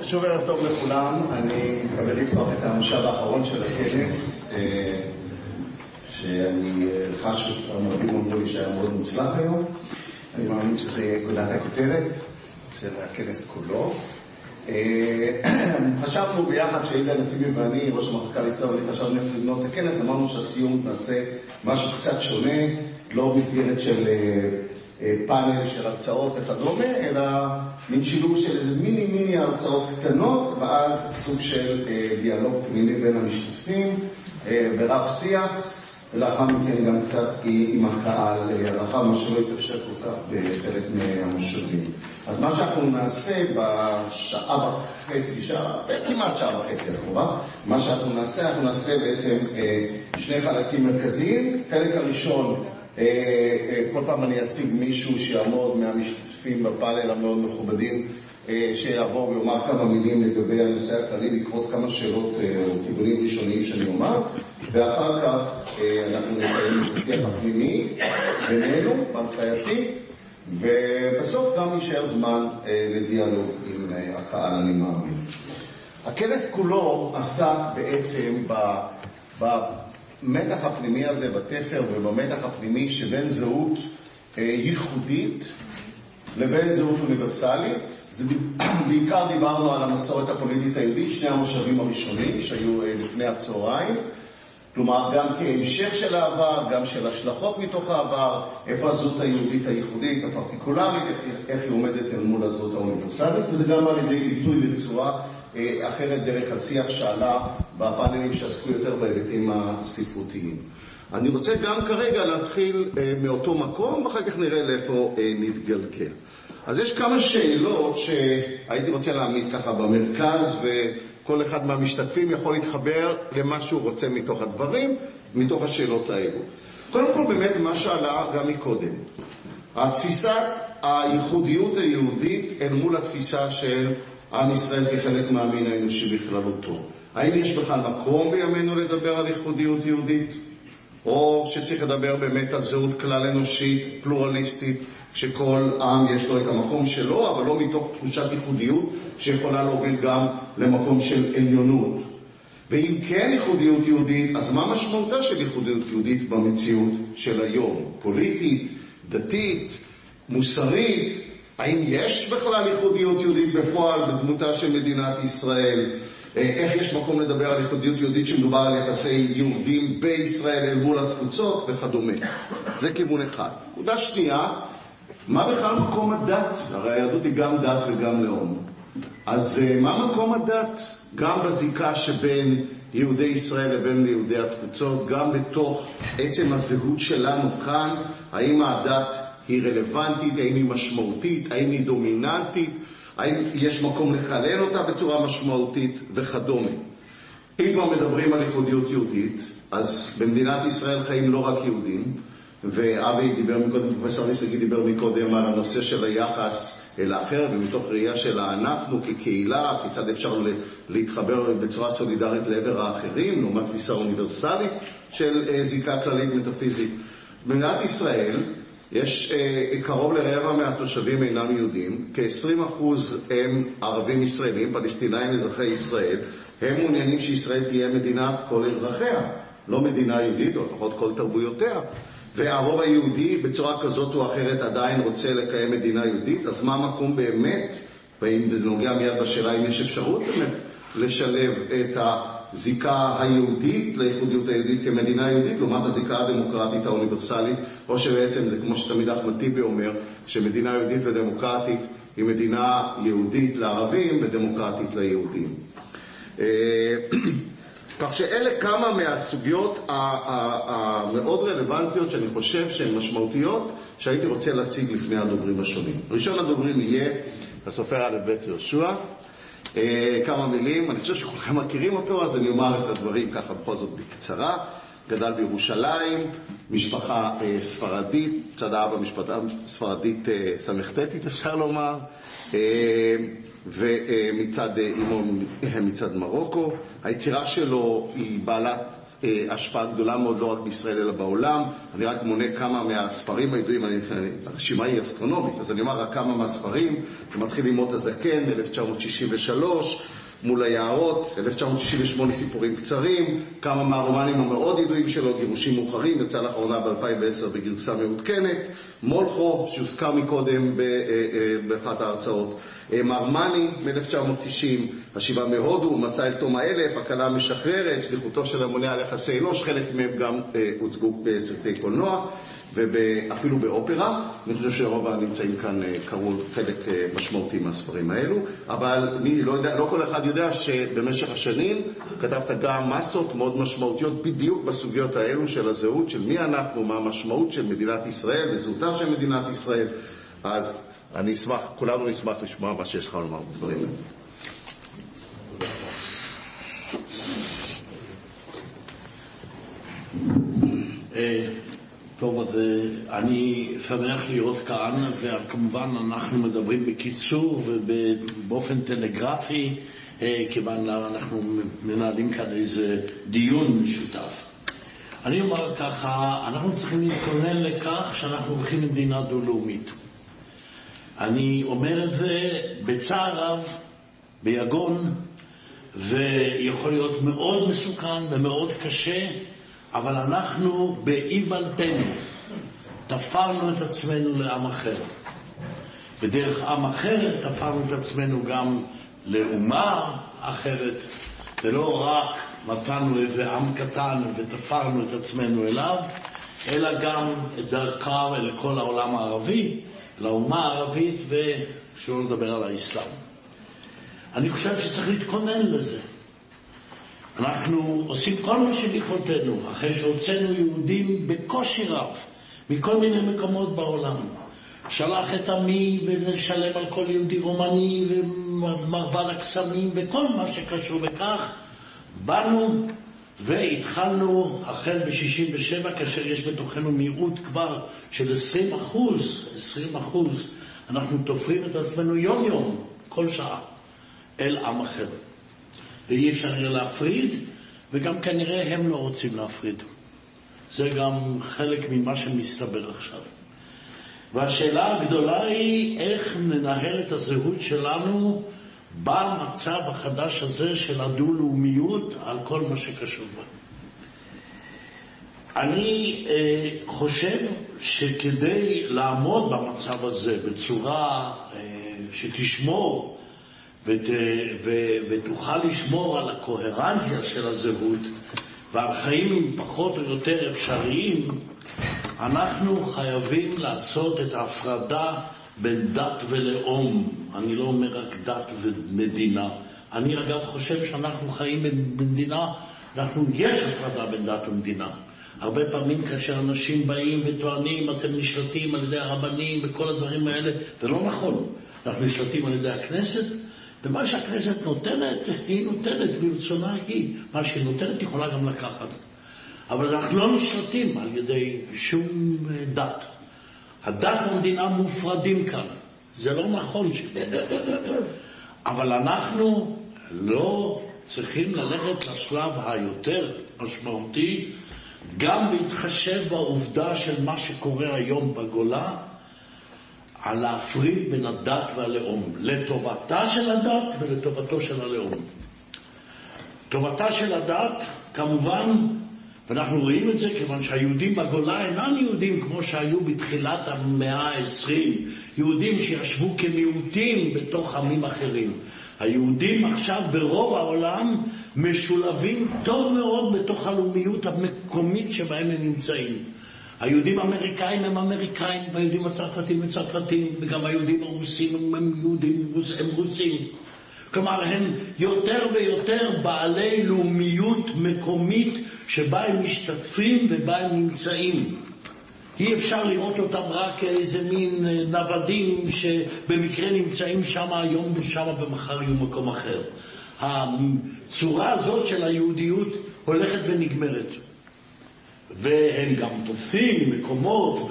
שוב ערב טוב לכולם. אני מתכבד לפתוח את המושב האחרון של הכנס, שאני חש שהמרבים אמרו לי שהיה מאוד מוצלח היום. אני מאמין שזה יהיה גולת הכותרת של הכנס כולו. חשבנו ביחד שעידה נסיבי ואני, ראש המחלקה להיסטוריה, חשבנו לבנות את הכנס. אמרנו שהסיום נעשה משהו קצת שונה, לא מסגרת של פאנל של הרצאות וכדומה, אלא מין שילוב של איזה מיני הרצאות קטנות, ואז סוג של דיאלוג פנימי בין המשתתפים ברב שיח, ולאחר מכן גם קצת עם הקהל הרחב, מה שלא יתאפשר כל כך בחלק מהמושבים. אז מה שאנחנו נעשה בשעה וחצי, כמעט שעה וחצי הקרובה, מה שאנחנו נעשה בעצם שני חלקים מרכזיים. חלק הראשון, כל פעם אני אציג מישהו שיעמוד מהמשתתפים בפאנל המאוד מכובדים, שיעבור ויאמר כמה מילים לגבי הנושא הכללי, לקרות כמה שאלות או כיוונים ראשוניים שאני אומר, ואחר כך אנחנו נקיים את השיח הפנימי בינינו, בהנחייתי, ובסוף גם יישאר זמן לדיאלוג עם הקהל, אני מאמין. הכנס כולו עסק בעצם במתח הפנימי הזה, בתפר ובמתח הפנימי שבין זהות ייחודית לבין זהות אוניברסלית. זה בעיקר דיברנו על המסורת הפוליטית היהודית, שני המושבים הראשונים שהיו לפני הצהריים, כלומר גם כהמשך של העבר, גם של השלכות מתוך העבר, איפה הזהות היהודית הייחודית, הפרטיקולרית, איך היא עומדת אל מול הזהות האוניברסלית, וזה גם על ידי ביטוי בצורה אחרת דרך השיח שעלה בפאנלים שעסקו יותר בהיבטים הספרותיים. אני רוצה גם כרגע להתחיל מאותו מקום, ואחר כך נראה לאיפה נתגלגל. אז יש כמה שאלות שהייתי רוצה להעמיד ככה במרכז, וכל אחד מהמשתתפים יכול להתחבר למה שהוא רוצה מתוך הדברים, מתוך השאלות האלו. קודם כל באמת מה שעלה גם מקודם, התפיסת הייחודיות היהודית אל מול התפיסה של עם ישראל כחלק מהמין האנושי בכללותו. האם יש בכלל מקום בימינו לדבר על ייחודיות יהודית? או שצריך לדבר באמת על זהות כלל אנושית, פלורליסטית, שכל עם יש לו את המקום שלו, אבל לא מתוך תחושת ייחודיות שיכולה להוביל גם למקום של עליונות. ואם כן ייחודיות יהודית, אז מה משמעותה של ייחודיות יהודית במציאות של היום? פוליטית, דתית, מוסרית? האם יש בכלל ייחודיות יהודית בפועל בדמותה של מדינת ישראל? איך יש מקום לדבר על ייחודיות יהודית שמדובר על יחסי יהודים בישראל אל מול התפוצות וכדומה? זה כיוון אחד. נקודה שנייה, מה בכלל מקום הדת? הרי היהדות היא גם דת וגם לאום. אז מה מקום הדת? גם בזיקה שבין יהודי ישראל לבין יהודי התפוצות, גם בתוך עצם הזהות שלנו כאן, האם הדת היא רלוונטית, האם היא משמעותית, האם היא דומיננטית, האם יש מקום לחלל אותה בצורה משמעותית וכדומה. אם כבר מדברים על ייחודיות יהודית, אז במדינת ישראל חיים לא רק יהודים, ואבי דיבר מקודם, פרופסור ריסקי דיבר מקודם על הנושא של היחס אל האחר, ומתוך ראייה של אנחנו כקהילה, כיצד אפשר להתחבר בצורה סולידרית לעבר האחרים, לעומת תפיסה אוניברסלית של זיקה כללית מטאפיזית. במדינת ישראל יש קרוב לרבע מהתושבים אינם יהודים, כ-20% הם ערבים ישראלים, פלסטינאים אזרחי ישראל. הם מעוניינים שישראל תהיה מדינת כל אזרחיה, לא מדינה יהודית, או לפחות כל תרבויותיה. והרוב היהודי בצורה כזאת או אחרת עדיין רוצה לקיים מדינה יהודית. אז מה המקום באמת, ואם זה נוגע מיד בשאלה אם יש אפשרות באמת לשלב את הזיקה היהודית לייחודיות היהודית כמדינה יהודית לעומת הזיקה הדמוקרטית האוניברסלית, או שבעצם זה כמו שתמיד אחמד טיבי אומר, שמדינה יהודית ודמוקרטית היא מדינה יהודית לערבים ודמוקרטית ליהודים. כך שאלה כמה מהסוגיות המאוד רלוונטיות שאני חושב שהן משמעותיות שהייתי רוצה להציג לפני הדוברים השונים. ראשון הדוברים יהיה הסופר א' יהושע. כמה מילים, אני חושב שכולכם מכירים אותו, אז אני אומר את הדברים ככה בכל זאת בקצרה. גדל בירושלים, משפחה ספרדית, צד האבא משפחה ספרדית סמכתתית אפשר לומר, ומצד אימו מצד מרוקו. היצירה שלו היא בעלת השפעה גדולה מאוד לא רק בישראל אלא בעולם. אני רק מונה כמה מהספרים הידועים, הרשימה היא אסטרונומית, אז אני אומר רק כמה מהספרים. זה מתחיל עם מות הזקן, 1963, מול היערות, 1968 סיפורים קצרים, כמה מהרומנים המאוד ידועים שלו, גירושים מאוחרים, יצא לאחרונה ב-2010 בגרסה מעודכנת, מולכו, שהוזכר מקודם באחת ההרצאות, מרמני מ-1990, השיבה מהודו, מסע אל תום האלף, הקלה המשחררת, שליחותו של המונה על יחסי אנוש, חלק מהם גם הוצגו בסרטי קולנוע ואפילו באופרה. אני חושב שרוב הנמצאים כאן קראו חלק משמעותי מהספרים האלו, אבל אני לא יודע, לא כל אחד יודע שבמשך השנים כתבת גם מסות מאוד משמעותיות בדיוק בסוגיות האלו של הזהות, של מי אנחנו, מה המשמעות של מדינת ישראל וזהותה של מדינת ישראל. אז אני אשמח, כולנו נשמח לשמוע מה שיש לך לומר בדברים האלה. טוב, אז אני שמח להיות כאן, וכמובן אנחנו מדברים בקיצור ובאופן טלגרפי, כיוון אנחנו מנהלים כאן איזה דיון משותף. אני אומר ככה, אנחנו צריכים להתכונן לכך שאנחנו הולכים למדינה דו-לאומית. אני אומר את זה בצער רב, ביגון, ויכול להיות מאוד מסוכן ומאוד קשה, אבל אנחנו באיוולתנו תפרנו את עצמנו לעם אחר. בדרך עם אחרת תפרנו את עצמנו גם לאומה אחרת, ולא רק נתנו איזה עם קטן ותפרנו את עצמנו אליו, אלא גם דרכה אל כל העולם הערבי, לאומה הערבית, ושלא לדבר על האסלאם. אני חושב שצריך להתכונן לזה. אנחנו עושים כל מה שביכולתנו, אחרי שהוצאנו יהודים בקושי רב מכל מיני מקומות בעולם. שלח את עמי ונשלם על כל יהודי רומני ומרבד הקסמים וכל מה שקשור בכך. באנו והתחלנו החל ב-67, כאשר יש בתוכנו מיעוט כבר של 20%, אנחנו תופרים את עצמנו יום יום, כל שעה, אל עם אחר. ואי אפשר להפריד, וגם כנראה הם לא רוצים להפריד. זה גם חלק ממה שמסתבר עכשיו. והשאלה הגדולה היא איך ננהל את הזהות שלנו במצב החדש הזה של הדו-לאומיות על כל מה שקשור בה. אני חושב שכדי לעמוד במצב הזה בצורה שתשמור ותוכל לשמור על הקוהרנציה של הזהות ועל חיים פחות או יותר אפשריים, אנחנו חייבים לעשות את ההפרדה בין דת ולאום. אני לא אומר רק דת ומדינה. אני אגב חושב שאנחנו חיים במדינה, יש הפרדה בין דת ומדינה. הרבה פעמים כאשר אנשים באים וטוענים אתם נשלטים על ידי הרבנים וכל הדברים האלה, זה לא נכון. אנחנו נשלטים על ידי הכנסת, ומה שהכנסת נותנת, היא נותנת ברצונה היא. מה שהיא נותנת יכולה גם לקחת. אבל אנחנו לא נשלטים על ידי שום דת. הדת והמדינה מופרדים כאן. זה לא נכון אבל אנחנו לא צריכים ללכת לשלב היותר משמעותי, גם להתחשב בעובדה של מה שקורה היום בגולה, על להפריד בין הדת והלאום, לטובתה של הדת ולטובתו של הלאום. טובתה של הדת, כמובן, ואנחנו רואים את זה כיוון שהיהודים בגולה אינם יהודים כמו שהיו בתחילת המאה ה-20, יהודים שישבו כמיעוטים בתוך עמים אחרים. היהודים עכשיו ברוב העולם משולבים טוב מאוד בתוך הלאומיות המקומית שבהם הם נמצאים. היהודים האמריקאים הם אמריקאים, והיהודים הצרפתים הם צרפתים, וגם היהודים הרוסים הם יהודים, הם רוסים. כלומר, הם יותר ויותר בעלי לאומיות מקומית שבה הם משתתפים ובה הם נמצאים. אי אפשר לראות אותם רק כאיזה מין נוודים שבמקרה נמצאים שם היום ושם ומחר יהיו מקום אחר. הצורה הזאת של היהודיות הולכת ונגמרת. והם גם תופסים מקומות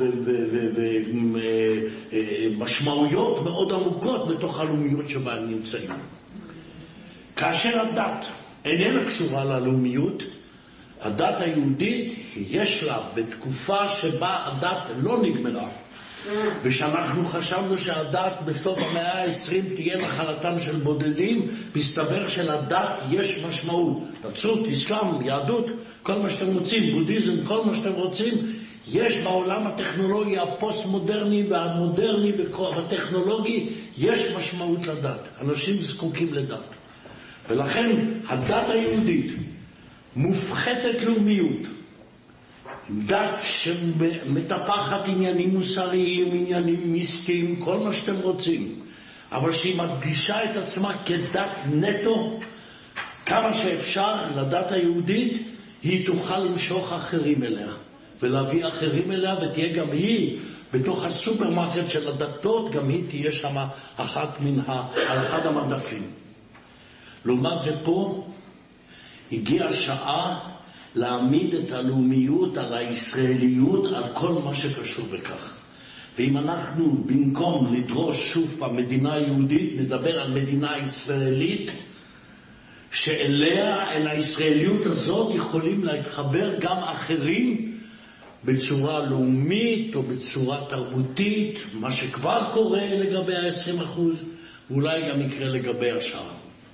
ומשמעויות מאוד עמוקות בתוך הלאומיות שבה הם נמצאים. כאשר הדת איננה קשורה ללאומיות, הדת היהודית יש לה בתקופה שבה הדת לא נגמרה, ושאנחנו חשבנו שהדת בסוף המאה ה-20 תהיה נחלתם של בודדים, מסתבר שלדת יש משמעות. נצרות, אסלאם, יהדות, כל מה שאתם רוצים, בודהיזם, כל מה שאתם רוצים, יש בעולם הטכנולוגי הפוסט-מודרני והמודרני והטכנולוגי, יש משמעות לדת. אנשים זקוקים לדת. ולכן הדת היהודית מופחתת לאומיות, דת שמטפחת עניינים מוסריים, עניינים מיסטיים, כל מה שאתם רוצים, אבל שהיא מדגישה את עצמה כדת נטו, כמה שאפשר לדת היהודית, היא תוכל למשוך אחרים אליה, ולהביא אחרים אליה, ותהיה גם היא, בתוך הסופרמרקט של הדתות, גם היא תהיה שם על אחד המדפים. לעומת זה פה, הגיעה השעה להעמיד את הלאומיות על הישראליות, על כל מה שקשור בכך. ואם אנחנו במקום לדרוש שוב במדינה היהודית, נדבר על מדינה ישראלית, שאליה, אל הישראליות הזאת, יכולים להתחבר גם אחרים בצורה לאומית או בצורה תרבותית, מה שכבר קורה לגבי ה-20%, ואולי גם יקרה לגבי השאר.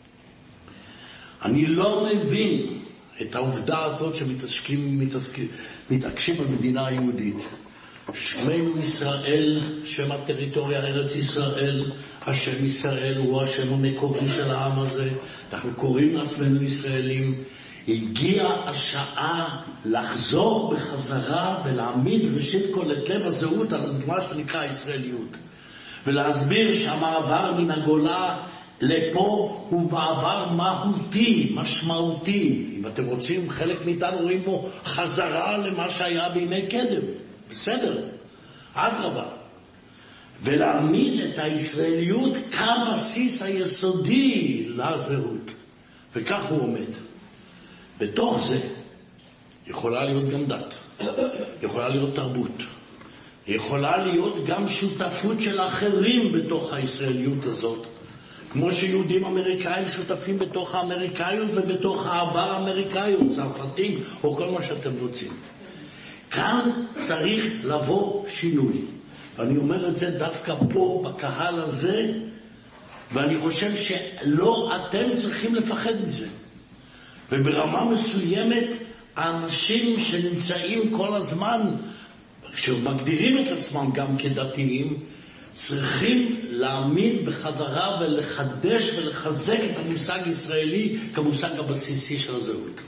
אני לא מבין את העובדה הזאת שמתעקשים על מדינה היהודית. שמנו ישראל, שם הטריטוריה ארץ ישראל, השם ישראל הוא השם המקורי של העם הזה, אנחנו קוראים לעצמנו ישראלים. הגיעה השעה לחזור בחזרה ולהעמיד ראשית כל את לב הזהות על מה שנקרא ישראליות, ולהסביר שהמעבר מן הגולה לפה הוא מעבר מהותי, משמעותי. אם אתם רוצים, חלק מאיתנו רואים בו חזרה למה שהיה בימי קדם. בסדר, אדרבה. ולהעמיד את הישראליות כבסיס היסודי לזהות. וכך הוא עומד. בתוך זה יכולה להיות גם דת, יכולה להיות תרבות, יכולה להיות גם שותפות של אחרים בתוך הישראליות הזאת, כמו שיהודים אמריקאים שותפים בתוך האמריקאיות ובתוך העבר האמריקאיות, צרפתים או כל מה שאתם רוצים. כאן צריך לבוא שינוי. ואני אומר את זה דווקא פה בקהל הזה, ואני חושב שלא אתם צריכים לפחד מזה. וברמה מסוימת האנשים שנמצאים כל הזמן, שמגדירים את עצמם גם כדתיים, צריכים להעמיד בחזרה ולחדש ולחזק את המושג ישראלי כמושג הבסיסי של הזהות.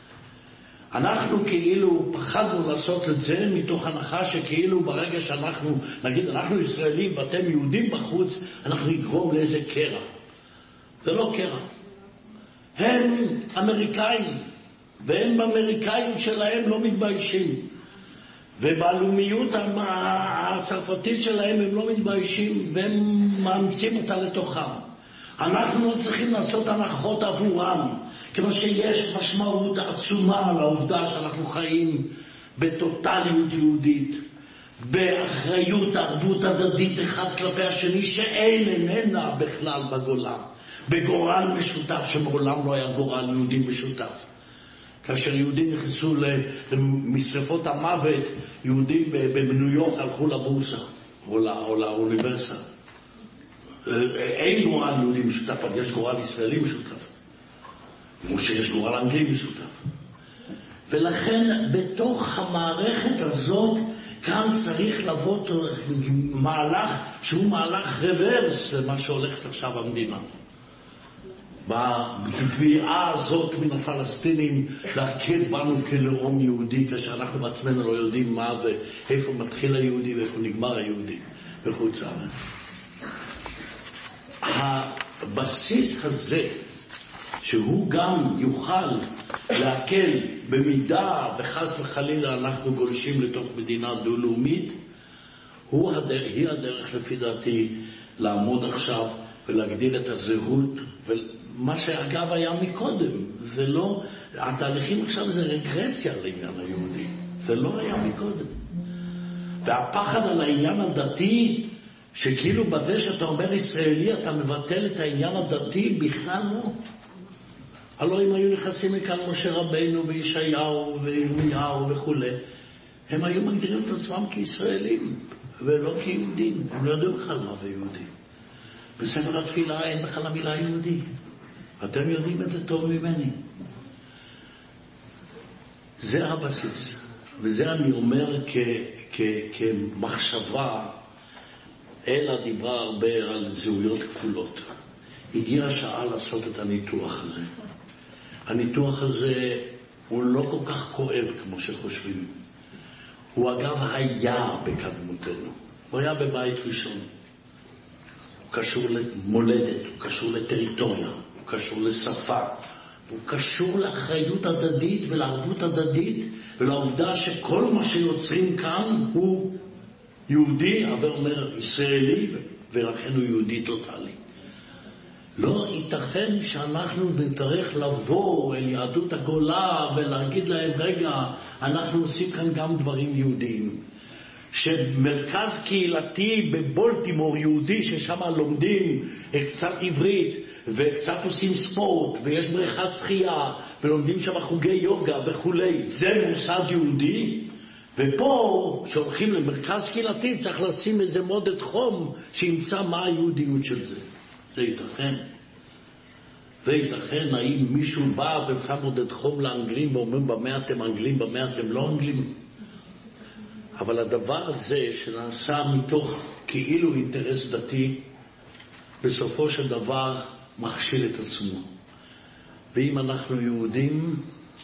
אנחנו כאילו פחדנו לעשות את זה מתוך הנחה שכאילו ברגע שאנחנו נגיד אנחנו ישראלים ואתם יהודים בחוץ, אנחנו נגרום לאיזה קרע. זה לא קרע. הם אמריקאים, והם באמריקאים שלהם לא מתביישים. ובלאומיות הצרפתית שלהם הם לא מתביישים, והם מאמצים אותה לתוכם. אנחנו לא צריכים לעשות הנחות עבורם, כמו שיש משמעות עצומה לעובדה שאנחנו חיים בטוטליות יהודית, באחריות ערבות הדדית אחד כלפי השני, שאיננה בכלל בגולה, בגורל משותף שמעולם לא היה גורל יהודי משותף. כאשר יהודים נכנסו למשרפות המוות, יהודים בניו יורק הלכו לבורסה או לאוניברסיטה. אין גורל יהודי משותף, אבל יש גורל ישראלי משותף, כמו שיש גורל אנגלי משותף. ולכן בתוך המערכת הזאת כאן צריך לבוא מהלך שהוא מהלך רוורס למה שהולכת עכשיו המדינה. בתביעה הזאת מן הפלסטינים להכיר בנו כלאום יהודי, כאשר אנחנו בעצמנו לא יודעים מה זה, איפה מתחיל היהודי ואיפה נגמר היהודי בחוץ לארץ. הבסיס הזה שהוא גם יוכל להקל במידה וחס וחלילה אנחנו גולשים לתוך מדינה דו-לאומית, היא הדרך לפי דעתי לעמוד עכשיו ולהגדיר את הזהות, ומה שאגב היה מקודם, זה לא, התהליכים עכשיו זה רגרסיה לעניין היהודי, זה לא היה מקודם. והפחד על העניין הדתי, שכאילו בזה שאתה אומר ישראלי אתה מבטל את העניין הדתי, בכלל לא. הלוא אם היו נכנסים לכאן משה רבינו וישעיהו וירמיהו וכו', הם היו מגדירים את עצמם כישראלים ולא כיהודים. הם לא יודעים בכלל מה זה יהודי. בספר התפילה אין בכלל המילה יהודי. אתם יודעים את זה טוב ממני. זה הבסיס. וזה אני אומר כמחשבה. אלה דיברה הרבה על זהויות כפולות. הגיעה השעה לעשות את הניתוח הזה. הניתוח הזה הוא לא כל כך כואב כמו שחושבים. הוא אגב היה בקדמותנו. הוא היה בבית ראשון. הוא קשור למולדת, הוא קשור לטריטוריה, הוא קשור לשפה, הוא קשור לאחריות הדדית ולערבות הדדית, ולעובדה שכל מה שיוצרים כאן הוא יהודי, אבל אומר ישראלי, ולכן הוא יהודי טוטלי. לא ייתכן שאנחנו נצטרך לבוא אל יהדות הגולה ולהגיד להם, רגע, אנחנו עושים כאן גם דברים יהודיים. שמרכז קהילתי בבולטימור יהודי, ששם לומדים קצת עברית וקצת עושים ספורט ויש בריכת שחייה ולומדים שם חוגי יוגה וכו', זה מוסד יהודי. ופה שהולכים למרכז קהילתי צריך לשים איזה מודד חום שימצא מה היהודיות של זה. זה ייתכן. זה ייתכן. האם מישהו בא ושם מודד חום לאנגלים ואומרים במה אתם אנגלים, במה אתם לא אנגלים? אבל הדבר הזה שנעשה מתוך כאילו אינטרס דתי, בסופו של דבר מכשיל את עצמו. ואם אנחנו יהודים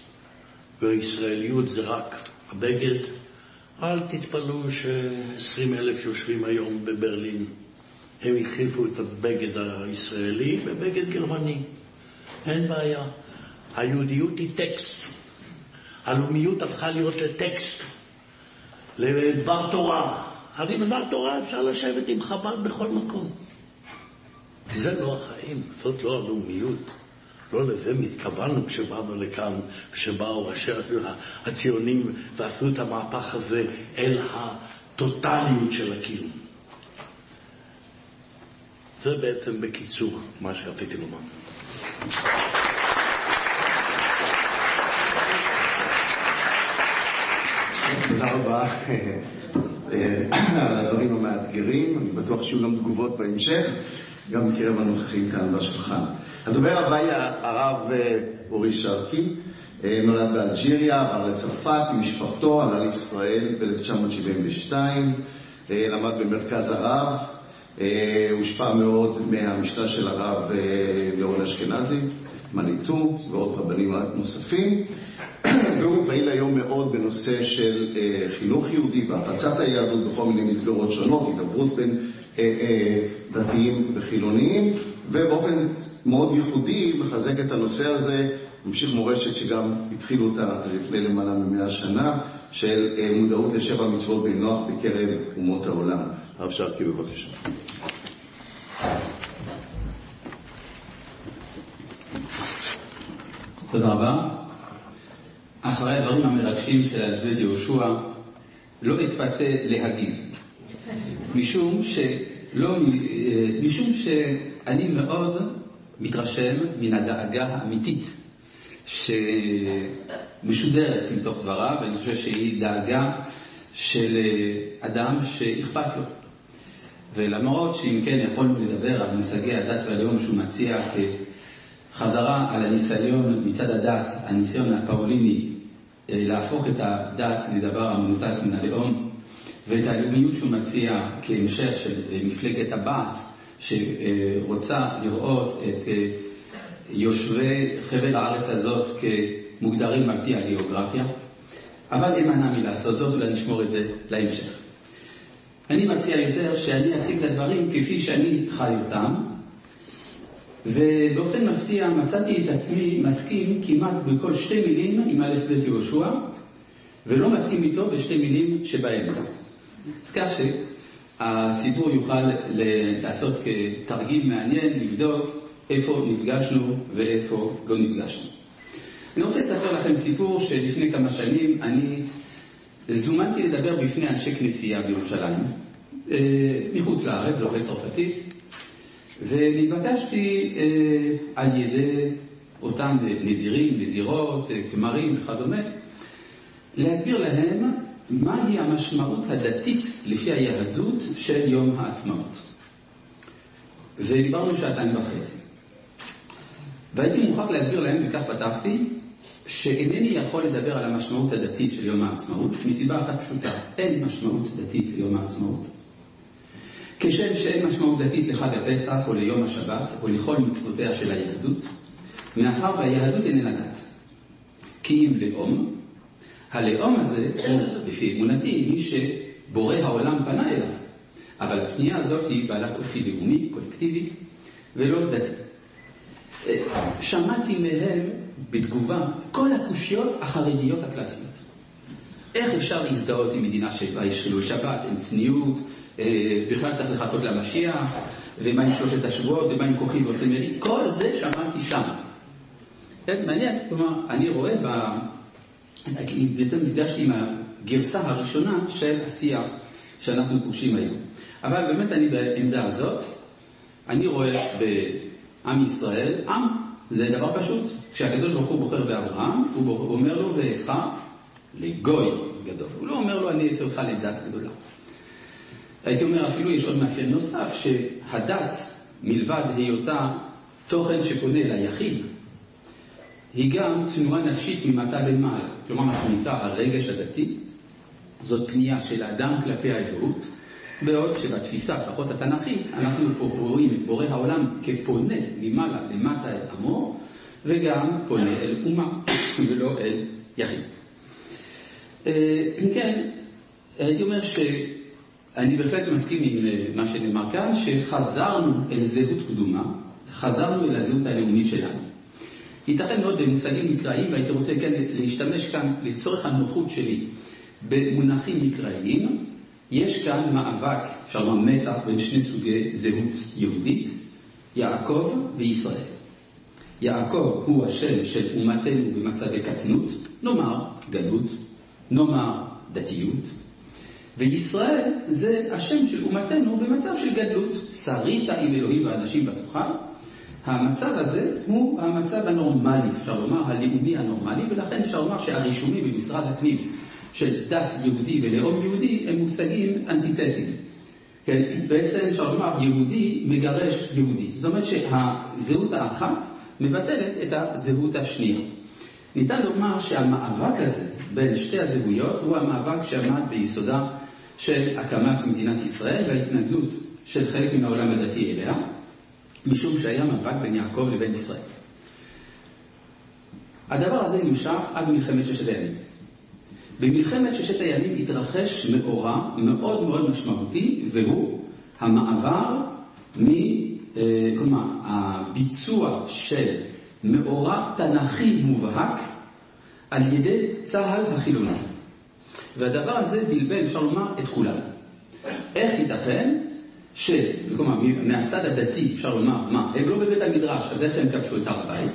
והישראליות זה רק הבגד, אל תתפלאו ש20,000 יושבים היום בברלין. הם החליפו את הבגד הישראלי בבגד גרמני. אין בעיה. היהודיות היא טקסט. הלאומיות הפכה להיות לטקסט. לדבר תורה. אז עם דבר תורה אפשר לשבת עם חב"ד בכל מקום. זה לא החיים, זאת לא הלאומיות. לא לזה מתכוונו כשבאנו לכאן, כשבאו ראשי הציונים ועשו את המהפך הזה אל הטוטליות של הקיום. זה בעצם בקיצור מה שרציתי לומר. תודה רבה על הדברים המאתגרים. אני בטוח שיהיו גם תגובות בהמשך, גם מקרב הנוכחים כאן בשולחן. הדובר הבא היה הרב אורי שרקי, נולד באלג'יריה, עבר לצרפת עם משפחתו, עלה לישראל ב-1972, למד במרכז הרב, הושפע מאוד מהמשנה של הרב ליאון אשכנזי, מניטו ועוד רבנים נוספים, והוא פעיל היום מאוד בנושא של חינוך יהודי והפצת היהדות בכל מיני מסגרות שונות, התעברות בין דתיים וחילוניים, ובאופן מאוד ייחודי מחזק את הנושא הזה, ממשיך מורשת שגם התחילו אותה לפני למעלה מ100 שנה, של מודעות ל7 מצוות בני נוח בקרב אומות העולם. הרב שרקי, בבקשה. תודה רבה. אחרי הדברים המרגשים של הדבד יהושע, לא אתפתה להגיב. משום שאני מאוד מתרשם מן הדאגה האמיתית שמשודרת מתוך דבריו, ואני חושב שהיא דאגה של אדם שאכפת לו. ולמרות שאם כן יכולנו לדבר על מושגי הדת והלאום שהוא מציע כחזרה על הניסיון מצד הדת, הניסיון הפאוליני להפוך את הדת לדבר המנותק מן הלאום, ואת הלאומיות שהוא מציע כהמשך של מפלגת הבת שרוצה לראות את יושבי חבל הארץ הזאת כמוגדרים על פי הגיאוגרפיה, אבל אין מנע מלעשות זאת, ולנשמור את זה להמשך. אני מציע יותר שאני אציג את הדברים כפי שאני חי אותם, ובאופן מפתיע מצאתי את עצמי מסכים כמעט בכל 2 מילים עם א' ב' יהושע, ולא מסכים איתו ב2 מילים שבאמצע. אז כך שהציבור יוכל לעשות כתרגיל מעניין, לבדוק איפה נפגשנו ואיפה לא נפגשנו. אני רוצה לספר לכם סיפור שלפני כמה שנים אני זומנתי לדבר בפני אנשי כנסייה בירושלים, מחוץ לארץ, זוכרת צרפתית, ונתבקשתי על ידי אותם נזירים, נזירות, כמרים וכדומה, להסביר להם מהי המשמעות הדתית לפי היהדות של יום העצמאות. ודיברנו 2.5 שעות. והייתי מוכרח להסביר להם, וכך פתחתי, שאינני יכול לדבר על המשמעות הדתית של יום העצמאות, מסיבה אחת פשוטה, אין משמעות דתית ליום העצמאות. כשם שאין משמעות דתית לחג הפסח או ליום השבת או לכל מצוותיה של היהדות, מאחר והיהדות איננה דת. כי אם לאום, הלאום הזה הוא, לפי אמונתי, מי שבורא העולם פנה אליו. אבל הפנייה הזאת היא בעלת אופי לאומי, קולקטיבי, ולא דתי. שמעתי מהם בתגובה כל הקושיות החרדיות הקלאסיות. איך אפשר להזדהות עם מדינה שבה יש חילול שבת, אין צניעות, בכלל צריך לחכות למשיח, ומה עם 3 השבועות, ומה עם כוכי ועוצם ידי, כל זה שמעתי שם. מעניין, כלומר, אני רואה בעצם נפגשתי עם הגרסה הראשונה של השיח שאנחנו פוגשים היום. אבל באמת אני בעמדה הזאת, אני רואה בעם ישראל, עם זה דבר פשוט. כשהקדוש ברוך הוא בוחר באברהם, הוא אומר לו ואעשך לגוי גדול. הוא לא אומר לו אני אעשה אותך לדת גדולה. הייתי אומר אפילו יש עוד מאפיין נוסף, שהדת מלבד היותה תוכן שפונה ליחיד, היא גם תנועה נפשית ממטה למעלה. כלומר, מה שנקרא הרגש הדתי, זאת פנייה של האדם כלפי האלוהות, בעוד שבתפיסה פחות התנ"כית, אנחנו פה רואים את בורא העולם כפונה ממעלה למטה אל עמו, וגם פונה אל אומה ולא אל יחיד. כן, הייתי אומר שאני בהחלט מסכים עם מה שנאמר כאן, שחזרנו אל זהות קדומה, חזרנו אל הזהות הלאומית שלנו. ייתכן מאוד במושגים מקראיים, והייתי רוצה כן להשתמש כאן לצורך הנוחות שלי במונחים מקראיים. יש כאן מאבק, אפשר לומר מתח בין שני סוגי זהות יהודית, יעקב וישראל. יעקב הוא השם של אומתנו במצבי קטנות, נאמר גלות, נאמר דתיות, וישראל זה השם של אומתנו במצב של גדלות, שרית עם אלוהים ואנשים בתוכה. המצב הזה הוא המצב הנורמלי, אפשר לומר הלאומי הנורמלי, ולכן אפשר לומר שהרישומים במשרד הפנים של דת יהודי ולאום יהודי הם מושגים אנטיתטיים. כן? בעצם אפשר לומר יהודי מגרש יהודי. זאת אומרת שהזהות האחת מבטלת את הזהות השנייה. ניתן לומר שהמאבק הזה בין שתי הזהויות הוא המאבק שעמד ביסודה של הקמת מדינת ישראל וההתנגדות של חלק מן העולם הדתי אליה, משום שהיה מאבק בין יעקב לבין ישראל. הדבר הזה נמשך עד מלחמת 6 הימים. במלחמת 6 הימים התרחש מאורע מאוד מאוד משמעותי, והוא המעבר כלומר, הביצוע של מאורע תנ"כי מובהק על ידי צה"ל החילוני. והדבר הזה בלבל, אפשר לומר, את כולם. איך ייתכן כלומר, מהצד הדתי, אפשר לומר, מה, הם לא בבית המדרש, אז איך הם כבשו את הר הבית?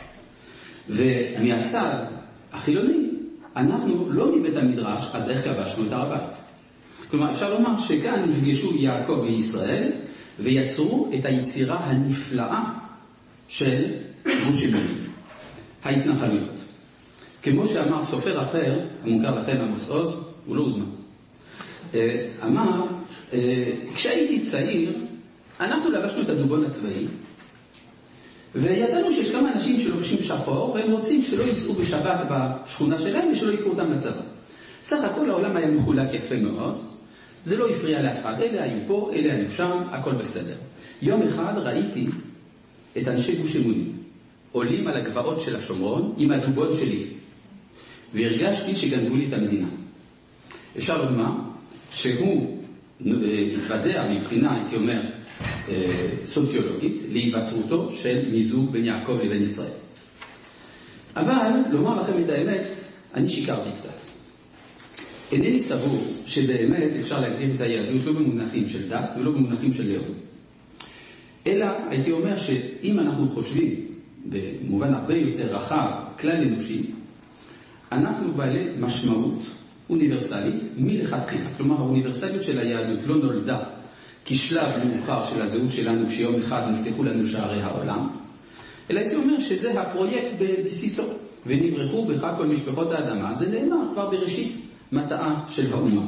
ומהצד החילוני, אנחנו לא מבית המדרש, אז איך כבשנו את הר הבית? כלומר, אפשר לומר שכאן נפגשו יעקב וישראל, ויצרו את היצירה הנפלאה של גוש אמונים, ההתנחלויות. כמו שאמר סופר אחר, המוכר לכם עמוס עוז, הוא לא הוזמן, אמר, כשהייתי צעיר, אנחנו לבשנו את הדובון הצבאי, וידענו שיש כמה אנשים שלובשים שחור, והם רוצים שלא ייסעו בשבת בשכונה שלהם ושלא יקרו אותם לצבא. סך הכל העולם היה מחולק יפה מאוד, זה לא הפריע לאף אחד, אלה היו פה, אלה היו שם, הכל בסדר. יום אחד ראיתי את אנשי גוש אמונים, עולים על הגבעות של השומרון עם הדובון שלי, והרגשתי שגנבו לי את המדינה. אפשר לומר שהוא התוודע מבחינה, הייתי אומר, סוציולוגית, להיווצרותו של מיזוג בין יעקב לבין ישראל. אבל, לומר לכם את האמת, אני שיקרתי קצת. אינני סבור שבאמת אפשר להגדיר את היהדות לא במונחים של דת ולא במונחים של לאום. אלא הייתי אומר שאם אנחנו חושבים במובן הרבה יותר רחב, כלל אנושי, אנחנו בעלי משמעות אוניברסלית מלכתחילה. כלומר, האוניברסליות של היהדות לא נולדה כשלב מאוחר של הזהות שלנו, כשיום אחד נפתחו לנו שערי העולם, אלא הייתי אומר שזה הפרויקט בבסיסו, ונברחו בך כל משפחות האדמה, זה נאמר כבר בראשית מטעה של האומה.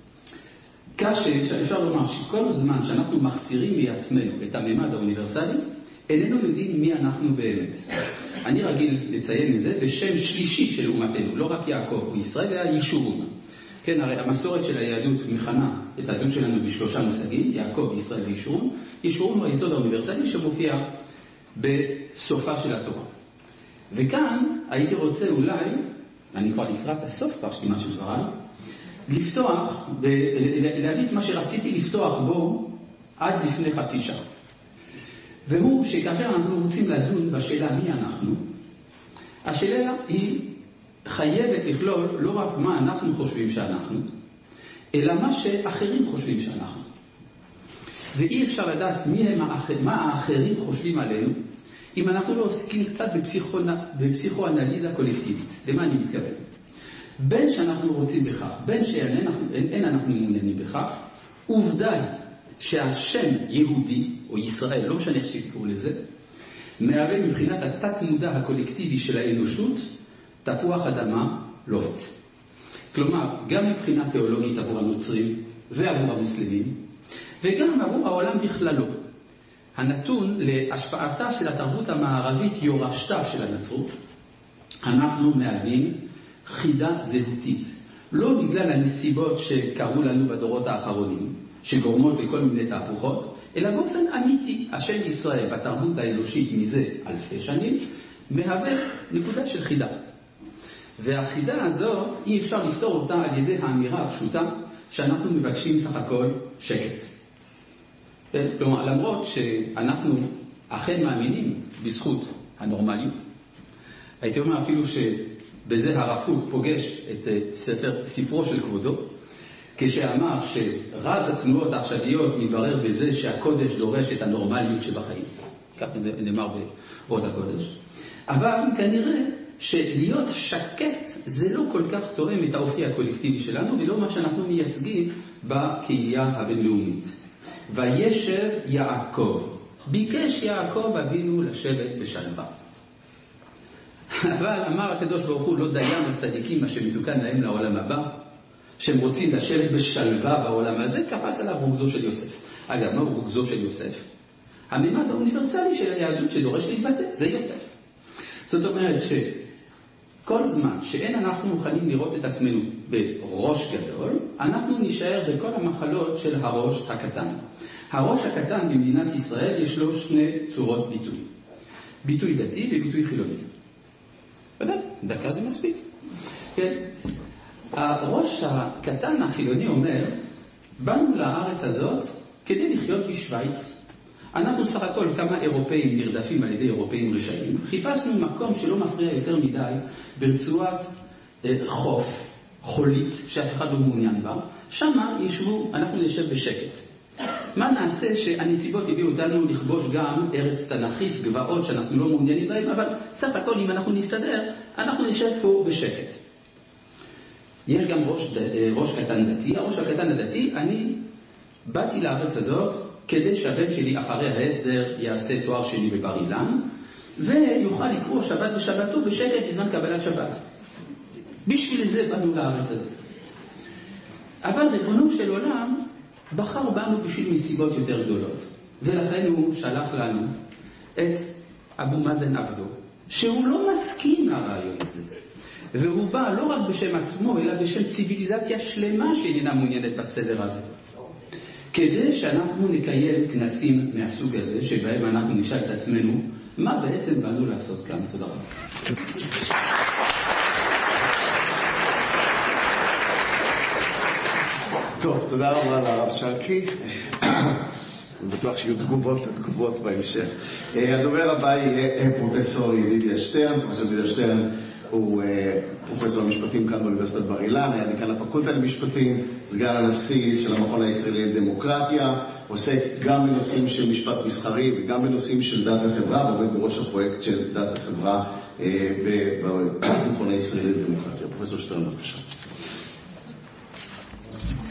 כאשר אפשר לומר שכל זמן שאנחנו מחסירים מעצמנו את הממד האוניברסלי, איננו יודעים מי אנחנו באמת. אני רגיל לציין את זה בשם שלישי של אומתנו, לא רק יעקב או ישראל, אלא ישורון. כן, הרי המסורת של היהדות מכנה את הזהות שלנו בשלושה מושגים, יעקב, ישראל וישורון. ישורון הוא היסוד האוניברסלי שמופיע בסופה של התורה. וכאן הייתי רוצה אולי, אני כבר לקראת הסוף כבר כמעט של דבריי, לפתוח, להביא את מה שרציתי לפתוח בו עד לפני חצי שעה. והוא שכאשר אנחנו רוצים לדון בשאלה מי אנחנו, השאלה היא חייבת לכלול לא רק מה אנחנו חושבים שאנחנו, אלא מה שאחרים חושבים שאנחנו. ואי אפשר לדעת מה האחרים חושבים עלינו, אם אנחנו לא עוסקים קצת בפסיכואנליזה קולקטיבית. למה אני מתכוון? בין שאנחנו רוצים בכך, בין שאין אנחנו מעוניינים בכך, עובדה היא שהשם יהודי, או ישראל, לא משנה איך שתקראו לזה, מהווה מבחינת התת מודע הקולקטיבי של האנושות, תפוח אדמה לוהט. כלומר, גם מבחינה תיאולוגית עבור הנוצרים ועבור המוסלמים, וגם עבור העולם בכללו. הנתון להשפעתה של התרבות המערבית יורשתה של הנצרות, אנחנו מהווים חידה זהותית. לא בגלל הנסיבות שקרו לנו בדורות האחרונים, שגורמות לכל מיני תהפוכות, אלא באופן אמיתי, השם ישראל בתרבות האנושית מזה אלפי שנים, מהווה נקודה של חידה. והחידה הזאת אי אפשר לפתור אותה על ידי האמירה הפשוטה שאנחנו מבקשים סך הכל שקט. כלומר, למרות שאנחנו אכן מאמינים בזכות הנורמליות, הייתי אומר אפילו שבזה הרב קוק פוגש את ספרו של כבודו, כשאמר שרז התנועות העכשוויות מתברר בזה שהקודש דורש את הנורמליות שבחיים. כך נאמר בעוד הקודש. אבל כנראה שלהיות שקט זה לא כל כך תואם את האופי הקולקטיבי שלנו, ולא מה שאנחנו מייצגים בקהייה הבינלאומית. וישב יעקב, ביקש יעקב אבינו לשבת בשלווה. אבל אמר הקדוש ברוך הוא, לא דיין הצדיקים מה שמתוקן להם לעולם הבא, שהם רוצים לשבת בשלווה בעולם הזה, קפץ עליו רוגזו של יוסף. אגב, מה הוא רוגזו של יוסף? הממד האוניברסלי של היהדות שדורש להתבטא, זה יוסף. זאת אומרת שכל זמן שאין אנחנו מוכנים לראות את עצמנו בראש גדול, אנחנו נשאר בכל המחלות של הראש הקטן. הראש הקטן במדינת ישראל יש לו שני צורות ביטוי. ביטוי דתי וביטוי חילוני. דקה זה מספיק. כן. הראש הקטן החילוני אומר, באנו לארץ הזאת כדי לחיות בשוויץ. אנחנו סך הכל כמה אירופאים נרדפים על ידי אירופאים רשעים. חיפשנו מקום שלא מפריע יותר מדי ברצועת חוף חולית שאף אחד לא מעוניין בה. שמה ישבו, אנחנו נשב בשקט. מה נעשה שהנסיבות הביאו אותנו לכבוש גם ארץ תנכית, גבעות שאנחנו לא מעוניינים בהם, אבל סך הכל אם אנחנו נסתדר, אנחנו נשב פה בשקט. יש גם ראש קטן דתי. הראש הקטן הדתי, אני באתי לארץ הזאת כדי שהבן שלי אחרי ההסדר יעשה תואר שני בבר אילן, ויוכל לקרוא שבת ושבתו בשקט בזמן קבלת שבת. בשביל זה באנו לארץ הזאת. אבל ריבונו של עולם בחר בנו בשביל מסיבות יותר גדולות. ולכן הוא שלח לנו את אבו מאזן עבדו, שהוא לא מסכים לרעיון הזה. והוא בא לא רק בשם עצמו, אלא בשם ציביליזציה שלמה שאיננה מעוניינת בסדר הזה. כדי שאנחנו נקיים כנסים מהסוג הזה, שבהם אנחנו נשאל את עצמנו, מה בעצם באנו לעשות כאן? תודה רבה. טוב, תודה רבה לרב שרקי. אני בטוח שיהיו תגובות בהמשך. הדובר הבא יהיה פרופסור ידידיה שטרן. פרופסור ידידיה שטרן הוא פרופסור למשפטים כאן באוניברסיטת בר אילן, היה דיקן הפקולטה למשפטים, סגן הנשיא של המכון הישראלי לדמוקרטיה, עוסק גם בנושאים של משפט מסחרי וגם בנושאים של דת וחברה, ועובד בראש הפרויקט של דת וחברה במכון הישראלי לדמוקרטיה. פרופסור שטרן, בבקשה.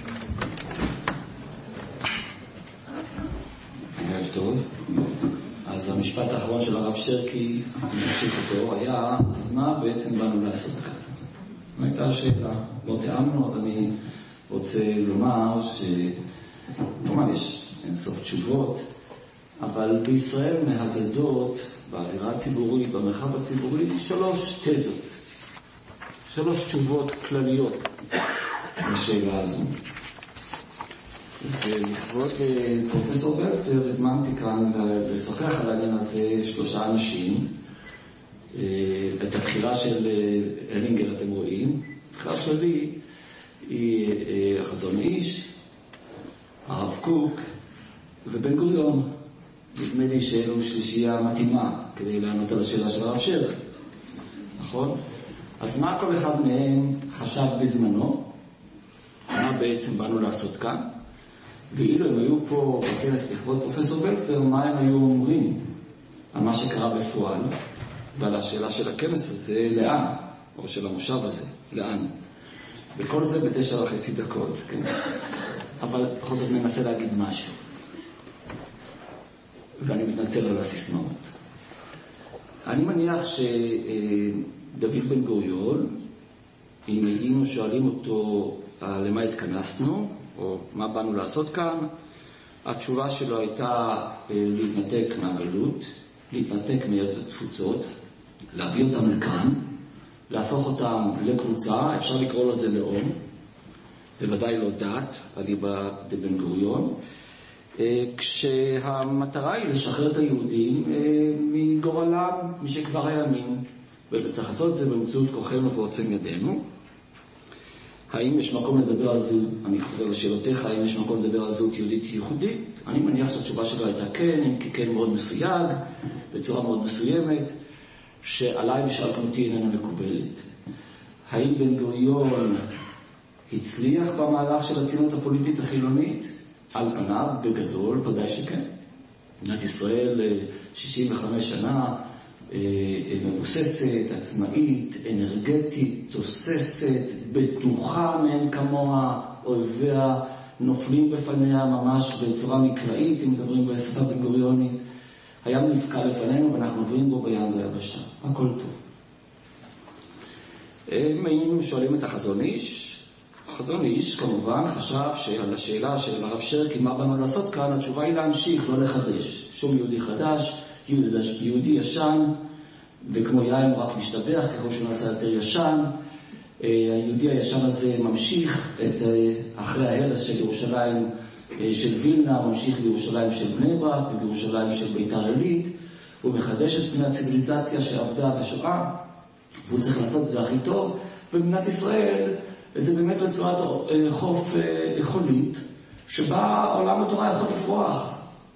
ערב טוב. אז המשפט האחרון של הרב שרקי, אני אמשיך אותו, היה, אז מה בעצם באנו לעשות כאן? זו הייתה השאלה, לא תיאמנו, אז אני רוצה לומר כלומר יש אינסוף תשובות, אבל בישראל מהדהדות באווירה הציבורית, במרחב הציבורי, 3 תזות, 3 תשובות כלליות לשאלה הזו. ולכבוד פרופסור בלפר הזמנתי כאן לשוחח על העניין הזה 3 אנשים. את הבחירה של אלינגר אתם רואים, הבחירה שלי היא החזון איש, הרב קוק ובן גוריון. נדמה לי שאלו שלישייה מתאימה כדי לענות על השאלה של הרב שרקי, נכון? אז מה כל אחד מהם חשב בזמנו? מה בעצם באנו לעשות כאן? ואילו הם היו פה בכנס לכבוד פרופסור בלפר, מה הם היו אומרים על מה שקרה בפועל ועל השאלה של הכנס הזה, לאן? או של המושב הזה, לאן? וכל זה ב9.5 דקות, כן? אבל בכל זאת ננסה להגיד משהו. ואני מתנצל על הסיסמאות. אני מניח שדוד בן גוריון, אם היינו שואלים אותו למה התכנסנו, או מה באנו לעשות כאן, התשובה שלו הייתה להתנתק מהגלות, להתנתק מיהדות התפוצות, להביא אותם לכאן, להפוך אותם לקבוצה, אפשר לקרוא לזה לאום, זה ודאי לא דת, אליבא דבן גוריון, כשהמטרה היא לשחרר את היהודים מגורלם, משכבר הימים, וצריך לעשות את זה באמצעות כוחנו ועוצם ידינו. האם יש מקום לדבר על זהות, אני חוזר לשאלותיך, האם יש מקום לדבר על זהות יהודית ייחודית? אני מניח שהתשובה שלו הייתה כן, אם כן מאוד מסויג, בצורה מאוד מסוימת, שעליי בשאל כמותי איננה מקובלת. האם בן גוריון הצליח במהלך של הציונות הפוליטית החילונית? על פניו, בגדול, ודאי שכן. מדינת ישראל 65 שנה מבוססת, עצמאית, אנרגטית, תוססת, בטוחה מאין כמוה, אויביה נופלים בפניה ממש בצורה מקראית, אם מדברים בשפה בן גוריונית. הים נפקע לפנינו ואנחנו עוברים בו בים ויבשה. הכל טוב. אם היינו שואלים את החזון איש, החזון איש כמובן חשב שעל השאלה של הרב שרקי מה באנו לעשות כאן, התשובה היא להמשיך, לא לחדש. שום יהודי חדש, יהודי ישן, וכמו יין רק משתבח ככל שהוא נעשה יותר ישן. היהודי הישן הזה ממשיך אחרי ההרס של ירושלים של וילנה, ממשיך בירושלים של בני ברק ובירושלים של ביתר עילית. הוא מחדש את פני הציביליזציה שעבדה בשואה, והוא צריך לעשות את זה הכי טוב. ובמדינת ישראל זה באמת רצועת חוף חולית, שבה עולם התורה יכול לפרוח.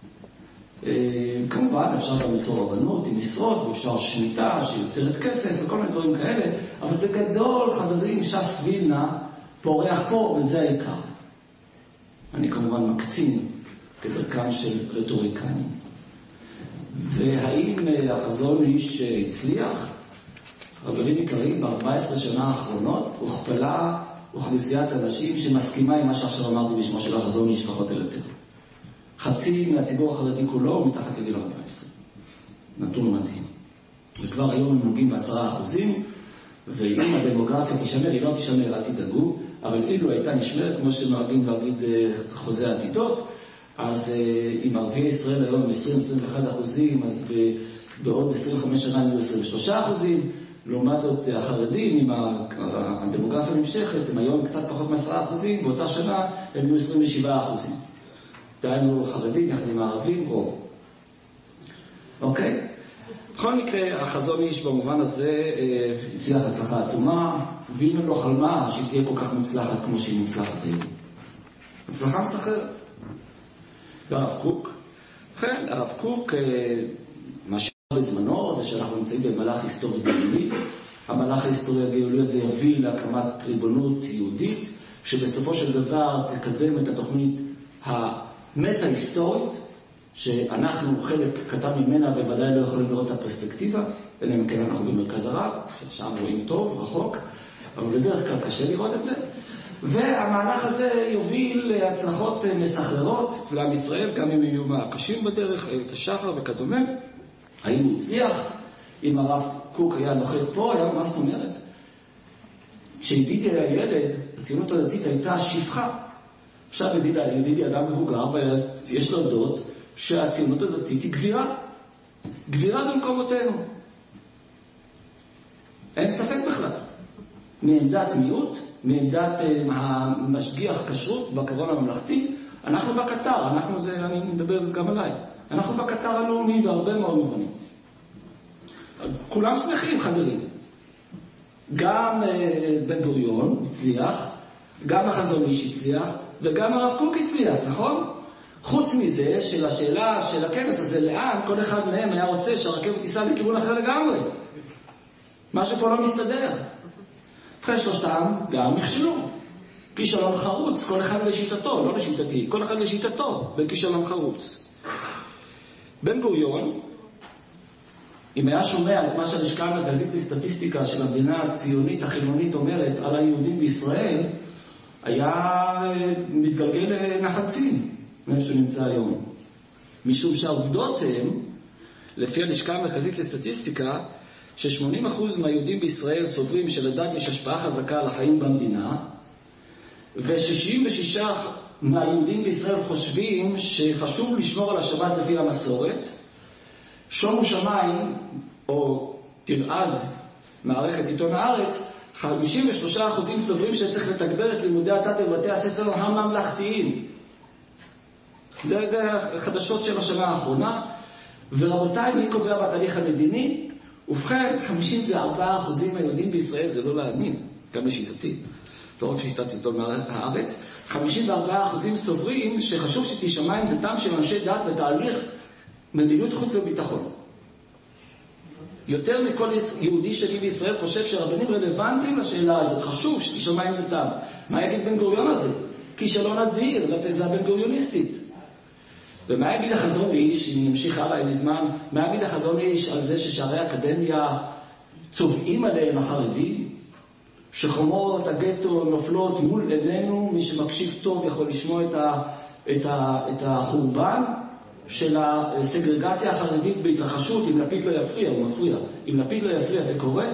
כמובן אפשר גם ליצור רבנות עם משרות, ואפשר שמיטה שיוצרת כסף וכל מיני דברים כאלה, אבל בגדול חברים ש"ס וילנה פורח פה, וזה העיקר. אני כמובן מקצין כדרכם של רטוריקנים. והאם החזון איש הצליח? חברים יקרים, ב-14 שנה האחרונות הוכפלה אוכלוסיית אנשים שמסכימה עם מה שעכשיו אמרתי בשמו של החזון איש פחות או יותר. חצי מהציבור החרדי כולו הוא מתחת לגיל 14. נתון מדהים. וכבר היום הם נוגעים ב10%, ואם הדמוגרפיה תשמר, היא לא תשמר, אל תדאגו, אבל אילו הייתה נשמרת, כמו שנוהגים להגיד חוזה עתידות, אז אם ערביי ישראל היום הם 20-21%, אז בעוד 25 שנה הם יהיו 23%, לעומת זאת החרדים, אם הדמוגרפיה נמשכת, הם היום קצת פחות מ10%, באותה שנה הם יהיו 27%. דהיינו חרדים יחד עם הערבים רוב. אוקיי? בכל מקרה, החזון איש במובן הזה הצליח הצלחה עצומה, וילנה לא חלמה שהיא תהיה כל כך מוצלחת כמו שהיא מוצלחת היום. הצלחה מסחררת. והרב קוק, ובכן, הרב קוק, מה שקרה בזמנו זה שאנחנו נמצאים במהלך היסטורי גאולי. המהלך ההיסטורי הגאולי הזה יביא להקמת ריבונות יהודית, שבסופו של דבר תקדם את התוכנית המטה-היסטורית, שאנחנו חלק קטן ממנה בוודאי לא יכולים לראות את הפרספקטיבה, אלא אם כן אנחנו במרכז הרב, ששם רואים טוב, רחוק, אבל בדרך כלל קשה לראות את זה. והמהלך הזה יוביל להצלחות מסחררות לעם ישראל, גם אם יהיו קשים בדרך, את השחר וכדומה. האם הוא הצליח? אם הרב קוק היה נוחת פה, היה מה זאת אומרת? כשהידידי היה ילד, הציונות הדתית הייתה שפחה. עכשיו ידידי אדם מבוגר, ויש להודות שהציונות הדתית היא גבירה. גבירה במקומותינו. אין ספק בכלל. מעמדת מיעוט, מעמדת המשגיח כשרות בקרון הממלכתי, אנחנו בקטר, אני מדבר גם עליי, אנחנו בקטר הלאומי בהרבה מאוד מובנים. כולם שמחים, חברים. גם בן גוריון הצליח, גם החזון איש הצליח, וגם הרב קוק הצליח, נכון? חוץ מזה, של השאלה של הכנס הזה, לאן כל אחד מהם היה רוצה שהרכבת תיסע לכיוון אחר לגמרי. משהו פה לא מסתדר. אחרי שלושתם גם נכשלו. כישלון חרוץ, כל אחד לשיטתו, לא לשיטתי, כל אחד לשיטתו, בכישלון חרוץ. בן גוריון, אם היה שומע את מה שהלשכה המרכזית לסטטיסטיקה של המדינה הציונית החילונית אומרת על היהודים בישראל, היה מתגלגל לנחצים מאיפה שנמצא היום. משום שהעובדות הן, לפי הלשכה המרכזית לסטטיסטיקה, ש80% מהיהודים בישראל סוברים שלדת יש השפעה חזקה על החיים במדינה, ו66% מהיהודים בישראל חושבים שחשוב לשמור על השבת לפי המסורת. שומו שמיים, או תרעד מערכת עיתון הארץ, 53% סוברים שצריך לתגבר את לימודי הדת בבתי הספר הממלכתיים. זה החדשות של השנה האחרונה. ורבותיי, מי קובע בתהליך המדיני? ובכן, 54% מהיהודים בישראל, זה לא להאמין, גם לשיטתי, לא רק שיטת עיתון הארץ, 54% סוברים שחשוב שתשמע עמדתם של אנשי דת בתהליך מדיניות חוץ וביטחון. יותר מכל יהודי שני בישראל חושב שרבנים רלוונטיים לשאלה הזאת, חשוב שתשמע עמדתם. מה יגיד בן גוריון הזה? כישלון אדיר לתזה בן גוריוניסטית. ומה יגיד החזון איש, אם נמשיך הלאה עם הזמן, מה יגיד החזון איש על זה ששערי האקדמיה צובעים עליהם החרדים, שחומות הגטו נופלות מול עינינו, מי שמקשיב טוב יכול לשמוע את החורבן של הסגרגציה החרדית בהתרחשות. אם לפיד לא יפריע, הוא מפריע. אם לפיד לא יפריע, זה קורה.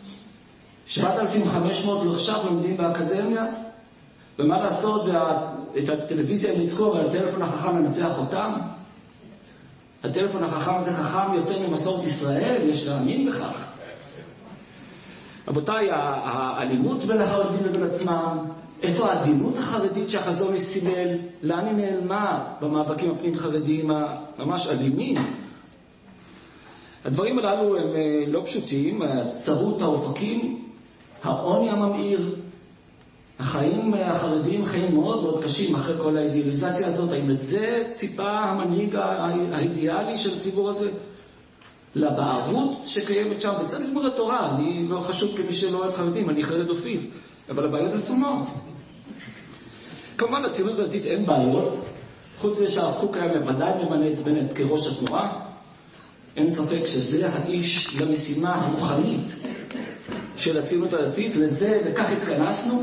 7,500 עכשיו לומדים באקדמיה, ומה לעשות, את הטלוויזיה הם ניצחו, אבל הטלפון החכם מנצח אותם. הטלפון החכם הזה חכם יותר ממסורת ישראל, יש להאמין בכך. רבותיי, האלימות בין החרדים לבין עצמם, איפה העדינות החרדית שהחזון סימל, לאן היא נעלמה במאבקים הפנים חרדיים ממש אלימים? הדברים הללו הם לא פשוטים, צרות האופקים, העוני הממאיר, החיים החרדיים חיים מאוד מאוד קשים אחרי כל האידיאליזציה הזאת. האם לזה ציפה המנהיג האידיאלי של הציבור הזה? לבערות שקיימת שם בצד לימוד התורה. אני לא חשוב כמי שלא אוהב חרדים, אני חרד אופיל, אבל הבעיות עצומות. כמובן לציונות הדתית אין בעיות, חוץ מזה שהרב קוק היה בוודאי ממנה את בנט כראש התנועה. אין ספק שזה האיש למשימה הרוחנית של הציונות הדתית, לכך התכנסנו.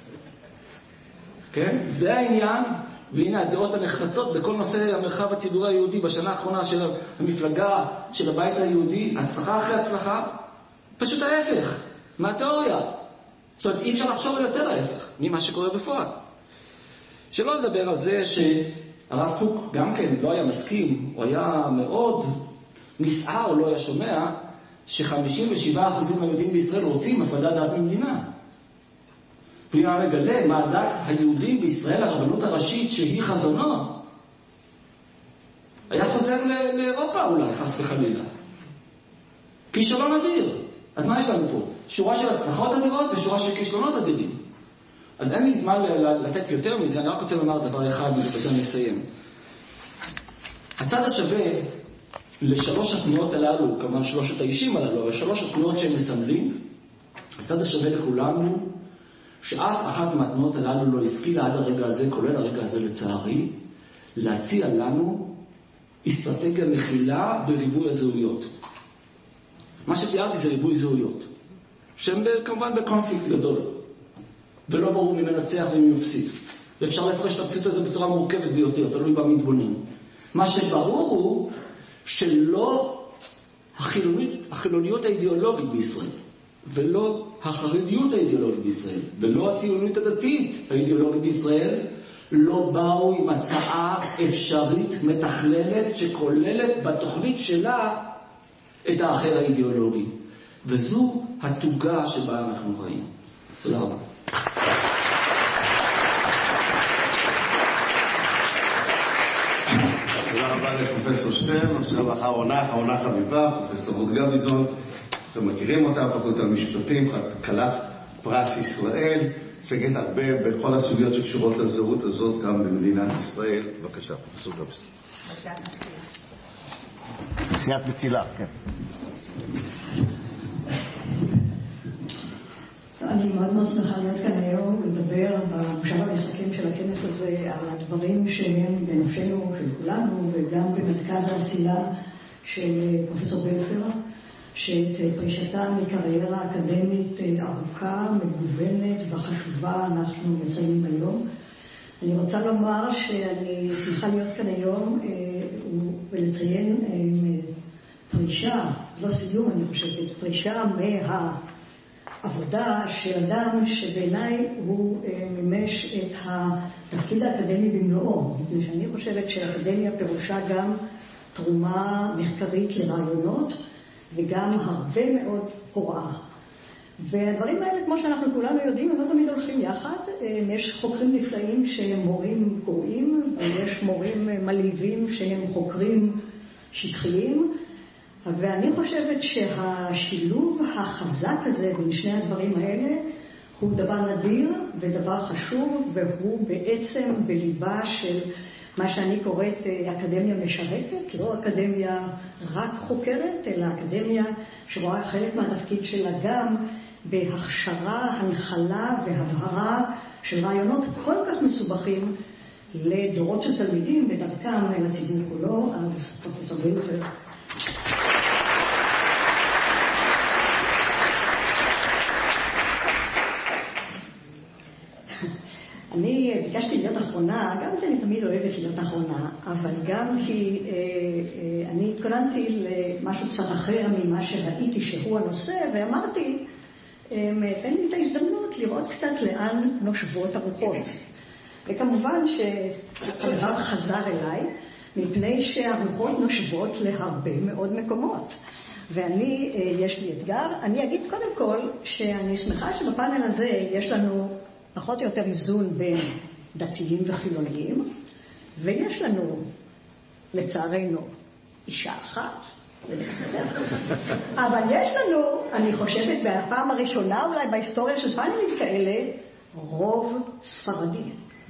כן? זה העניין, והנה הדעות הנחרצות בכל נושא המרחב הציבורי היהודי בשנה האחרונה של המפלגה של הבית היהודי, הצלחה אחרי הצלחה, פשוט ההפך מהתיאוריה. זאת אומרת, אי אפשר לחשוב על יותר ההפך ממה שקורה בפועל. שלא לדבר על זה שהרב קוק גם כן לא היה מסכים, הוא היה מאוד נסער, לא היה שומע, ש57% מהיהודים בישראל רוצים הפרדת דת ממדינה. והוא היה מגלה מה דת היהודים בישראל, הרבנות הראשית שהיא חזונו, היה חוזר לאירופה אולי, חס וחלילה. כישלון אדיר. אז מה יש לנו פה? שורה של הצלחות אדירות ושורה של כישלונות אדירים. אז אין לי זמן לתת יותר מזה, אני רק רוצה לומר דבר אחד, ובזה אני אסיים. הצד השווה לשלוש התנועות הללו, כמובן שלושת האישים הללו, אבל שלוש התנועות שהם מסמלים, הצד השווה לכולנו, שאף אחת מהתנועות הללו לא השכילה עד הרגע הזה, כולל הרגע הזה לצערי, להציע לנו אסטרטגיה מכילה בריבוי הזהויות. מה שתיארתי זה ריבוי זהויות, שהם כמובן בקונפליקט גדול, ולא ברור מי מנצח ומי מפסיד. ואפשר לפרש את המציאות הזה בצורה מורכבת ביותר, תלוי במתבונן. מה שברור הוא שלא החילוניות האידיאולוגית בישראל, ולא החרדיות האידיאולוגית בישראל, ולא הציונות הדתית האידיאולוגית בישראל, לא באו עם הצעה אפשרית מתכללת שכוללת בתוכנית שלה את האחר האידיאולוגי. וזו התוגה שבה אנחנו חיים. תודה רבה. תודה רבה לפרופסור שטרן. עכשיו אחרונה חביבה, פרופסור רות גביזון. אתם מכירים אותה, פקולטה למשפטים, כלת פרס ישראל, עוסקת הרבה בכל הסוגיות שקשורות לזהות הזאת גם במדינת ישראל. בבקשה, פרופסור גביזון. נשיאת מצילה, כן. אני מאוד מאוד שמחה להיות כאן היום לדבר במושב המסכם של הכנס הזה על הדברים שהם בנפשנו, של כולנו, וגם במרכז העשייה של פרופסור בלפר, שאת פרישתה מקריירה אקדמית ארוכה, מגוונת וחשובה אנחנו מציינים היום. אני רוצה לומר שאני שמחה להיות כאן היום ולציין פרישה, לא סיום אני חושבת, פרישה מהעבודה של אדם שבעיניי הוא מימש את התפקיד האקדמי במלואו. מפני שאני חושבת שהאקדמיה פירושה גם תרומה מחקרית לרעיונות וגם הרבה מאוד הוראה. והדברים האלה, כמו שאנחנו כולנו יודעים, הם לא תמיד הולכים יחד. יש חוקרים נפלאים שהם מורים גרועים, ויש מורים מלהיבים שהם חוקרים שטחיים. ואני חושבת שהשילוב החזק הזה בין שני הדברים האלה הוא דבר נדיר ודבר חשוב, והוא בעצם בליבה של מה שאני קוראת אקדמיה משרתת, לא אקדמיה רק חוקרת, אלא אקדמיה שרואה חלק מהתפקיד שלה גם בהכשרה, הנחלה והבהרה של רעיונות כל כך מסובכים לדורות של תלמידים ודרכם לציבור כולו. אז פרופסור בלפר. אני ביקשתי להיות אחרונה, גם כי אני תמיד אוהבת להיות אחרונה, אבל גם כי אני התכוננתי למשהו קצת אחר ממה שראיתי שהוא הנושא, ואמרתי, תן לי את ההזדמנות לראות קצת לאן נושבות הרוחות. וכמובן שהדבר חזר אליי, מפני שהרוחות נושבות להרבה מאוד מקומות. ואני, יש לי אתגר, אני אגיד קודם כל שאני שמחה שבפאנל הזה יש לנו פחות או יותר איזון בין דתיים וחילוניים, ויש לנו, לצערנו, אישה אחת, זה בסדר. אבל יש לנו, אני חושבת, בפעם הראשונה אולי בהיסטוריה של פאנלים כאלה, רוב ספרדי.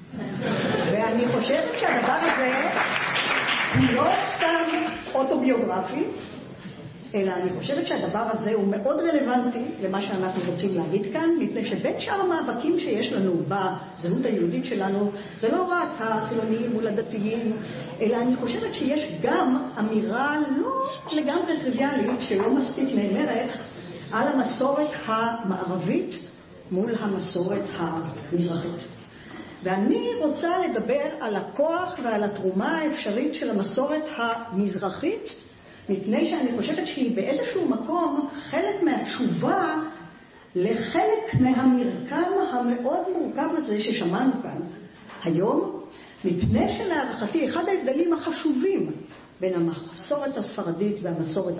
ואני חושבת שהדבר הזה הוא לא סתם אוטוביוגרפי, אלא אני חושבת שהדבר הזה הוא מאוד רלוונטי למה שאנחנו רוצים להגיד כאן, מפני שבין שאר המאבקים שיש לנו בזהות היהודית שלנו, זה לא רק החילוניים מול הדתיים, אלא אני חושבת שיש גם אמירה לא לגמרי טריוויאלית, שלא מספיק נאמרת, על המסורת המערבית מול המסורת המזרחית. ואני רוצה לדבר על הכוח ועל התרומה האפשרית של המסורת המזרחית, מפני שאני חושבת שהיא באיזשהו מקום חלק מהתשובה לחלק מהמרקם המאוד מורכב הזה ששמענו כאן היום, מפני שלהערכתי אחד ההבדלים החשובים בין המסורת הספרדית והמסורת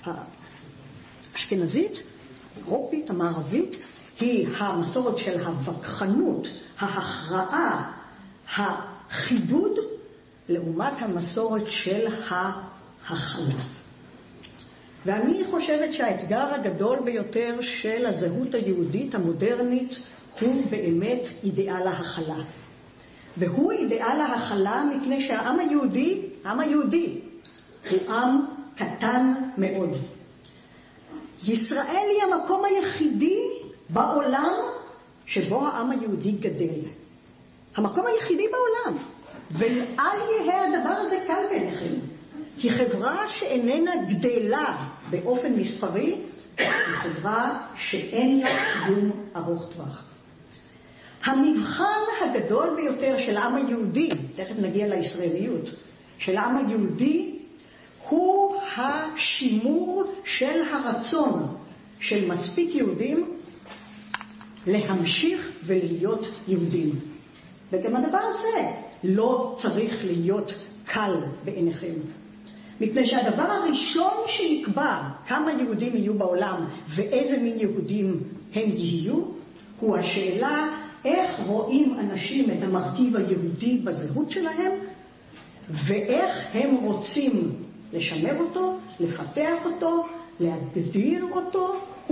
האשכנזית, האירופית, המערבית, היא המסורת של הווכחנות, ההכרעה, החידוד, לעומת המסורת של ההכלה. ואני חושבת שהאתגר הגדול ביותר של הזהות היהודית המודרנית הוא באמת אידיאל ההכלה. והוא אידיאל ההכלה מפני שהעם היהודי הוא עם קטן מאוד. ישראל היא המקום היחידי בעולם שבו העם היהודי גדל. המקום היחידי בעולם. ואל יהיה הדבר הזה קל בעיניכם. כי חברה שאיננה גדלה באופן מספרי, היא חברה שאין לה קיום ארוך טווח. המבחן הגדול ביותר של העם היהודי, תכף נגיע לישראליות, של העם היהודי, הוא השימור של הרצון של מספיק יהודים להמשיך ולהיות יהודים. וגם הדבר הזה לא צריך להיות קל בעיניכם. מפני שהדבר הראשון שיקבע כמה יהודים יהיו בעולם ואיזה מין יהודים הם יהיו, הוא השאלה איך רואים אנשים את המרכיב היהודי בזהות שלהם, ואיך הם רוצים לשמר אותו, לפתח אותו, להגדיר אותו,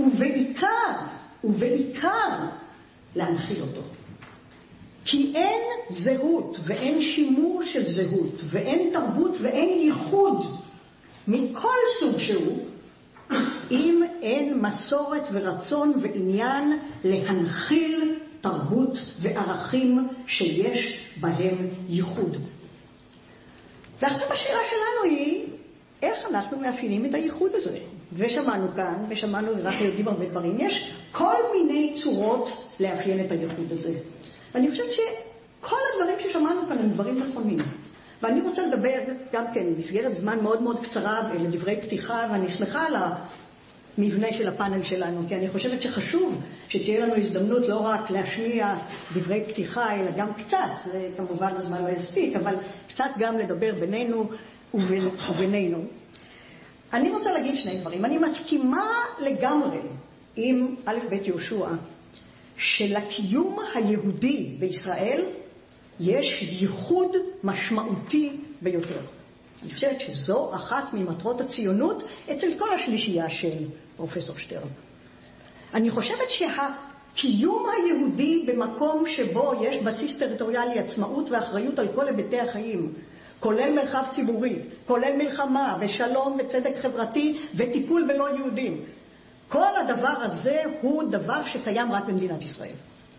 ובעיקר להנחיל אותו. כי אין זהות ואין שימור של זהות ואין תרבות ואין ייחוד מכל סוג שהוא, אם אין מסורת ורצון ועניין להנחיל תרבות וערכים שיש בהם ייחוד. ועכשיו השאלה שלנו היא, איך אנחנו מאפיינים את הייחוד הזה? ושמענו כאן, ושמענו רק יודעים הרבה דברים, יש כל מיני צורות לאפיין את הייחוד הזה. ואני חושבת שכל הדברים ששמענו כאן הם דברים נכונים. ואני רוצה לדבר גם כן מסגרת זמן מאוד מאוד קצרה לדברי פתיחה, ואני שמחה על המבנה של הפאנל שלנו, כי אני חושבת שחשוב שתהיה לנו הזדמנות לא רק להשמיע דברי פתיחה, אלא גם קצת, זה כמובן הזמן לא יספיק, אבל קצת גם לדבר בינינו ובינינו. אני רוצה להגיד שני דברים. אני מסכימה לגמרי עם א' ב' יהושע, שלקיום היהודי בישראל יש ייחוד משמעותי ביותר. אני חושבת שזו אחת ממטרות הציונות אצל כל השלישייה של פרופסור שטרן. אני חושבת שהקיום היהודי במקום שבו יש בסיס טריטוריאלי, עצמאות ואחריות על כל היבטי החיים, כולל מרחב ציבורי, כולל מלחמה ושלום וצדק חברתי וטיפול בלא יהודים, כל הדבר הזה הוא דבר שקיים רק במדינת ישראל.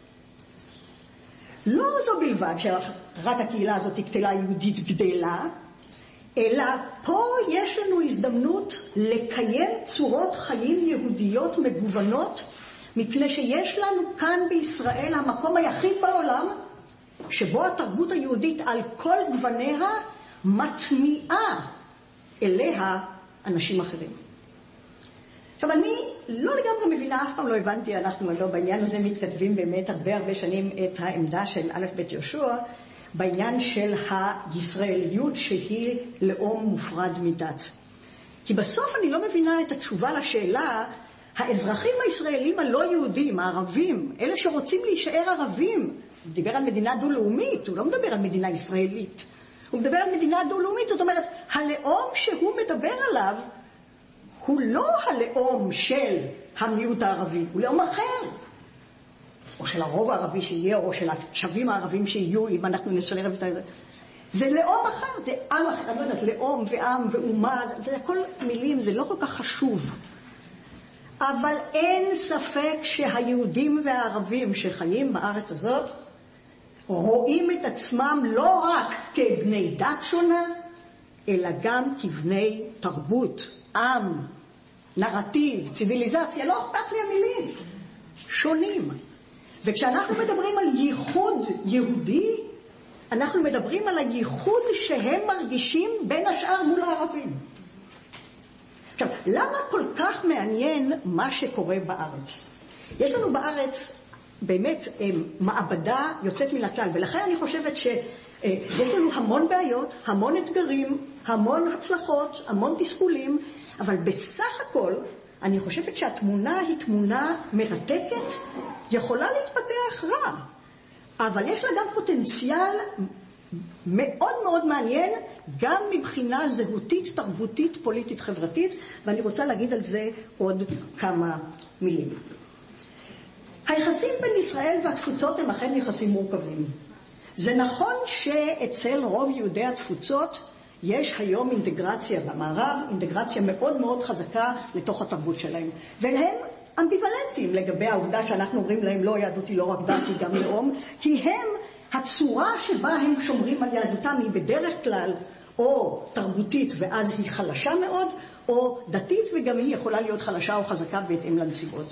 לא זו בלבד שרק הקהילה הזאת קטלה יהודית גדלה, אלא פה יש לנו הזדמנות לקיים צורות חיים יהודיות מגוונות, מפני שיש לנו כאן בישראל המקום היחיד בעולם שבו התרבות היהודית על כל גווניה מטמיעה אליה אנשים אחרים. עכשיו, אני לא לגמרי מבינה, אף פעם לא הבנתי, אנחנו לא בעניין הזה מתכתבים באמת הרבה שנים את העמדה של א' ב' יהושע, בעניין של הישראליות שהיא לאום מופרד מדת. כי בסוף אני לא מבינה את התשובה לשאלה, האזרחים הישראלים הלא יהודים, הערבים, אלה שרוצים להישאר ערבים, הוא דיבר על מדינה דו-לאומית, הוא לא מדבר על מדינה ישראלית, הוא מדבר על מדינה דו-לאומית, זאת אומרת, הלאום שהוא מדבר עליו, הוא לא הלאום של המיעוט הערבי, הוא לאום אחר. או של הרוב הערבי שיהיה, או של השווים הערבים שיהיו, אם אנחנו נשלב את זה. זה לאום אחר, זה עם אחר, אני לא יודעת, לאום ועם ואומה, זה הכל מילים, זה לא כל כך חשוב. אבל אין ספק שהיהודים והערבים שחיים בארץ הזאת, רואים את עצמם לא רק כבני דת שונה, אלא גם כבני תרבות, עם, נרטיב, ציוויליזציה, לא אכפת לי המילים, שונים. וכשאנחנו מדברים על ייחוד יהודי, אנחנו מדברים על הייחוד שהם מרגישים בין השאר מול הערבים. עכשיו, למה כל כך מעניין מה שקורה בארץ? יש לנו בארץ באמת מעבדה יוצאת מן הכלל, ולכן אני חושבת שיש לנו המון בעיות, המון אתגרים, המון הצלחות, המון תסכולים, אבל בסך הכל אני חושבת שהתמונה היא תמונה מרתקת, יכולה להתפתח רע, אבל יש לה גם פוטנציאל מאוד מאוד מעניין, גם מבחינה זהותית, תרבותית, פוליטית, חברתית, ואני רוצה להגיד על זה עוד כמה מילים. היחסים בין ישראל והתפוצות הם אכן יחסים מורכבים. זה נכון שאצל רוב יהודי התפוצות יש היום אינטגרציה במערב, אינטגרציה מאוד מאוד חזקה לתוך התרבות שלהם. והם אמביוולנטיים לגבי העובדה שאנחנו אומרים להם לא, יהדות היא לא רק דת, היא גם לאום, כי הם, הצורה שבה הם שומרים על יהדותם היא בדרך כלל או תרבותית ואז היא חלשה מאוד, או דתית וגם היא יכולה להיות חלשה או חזקה בהתאם לנסיבות.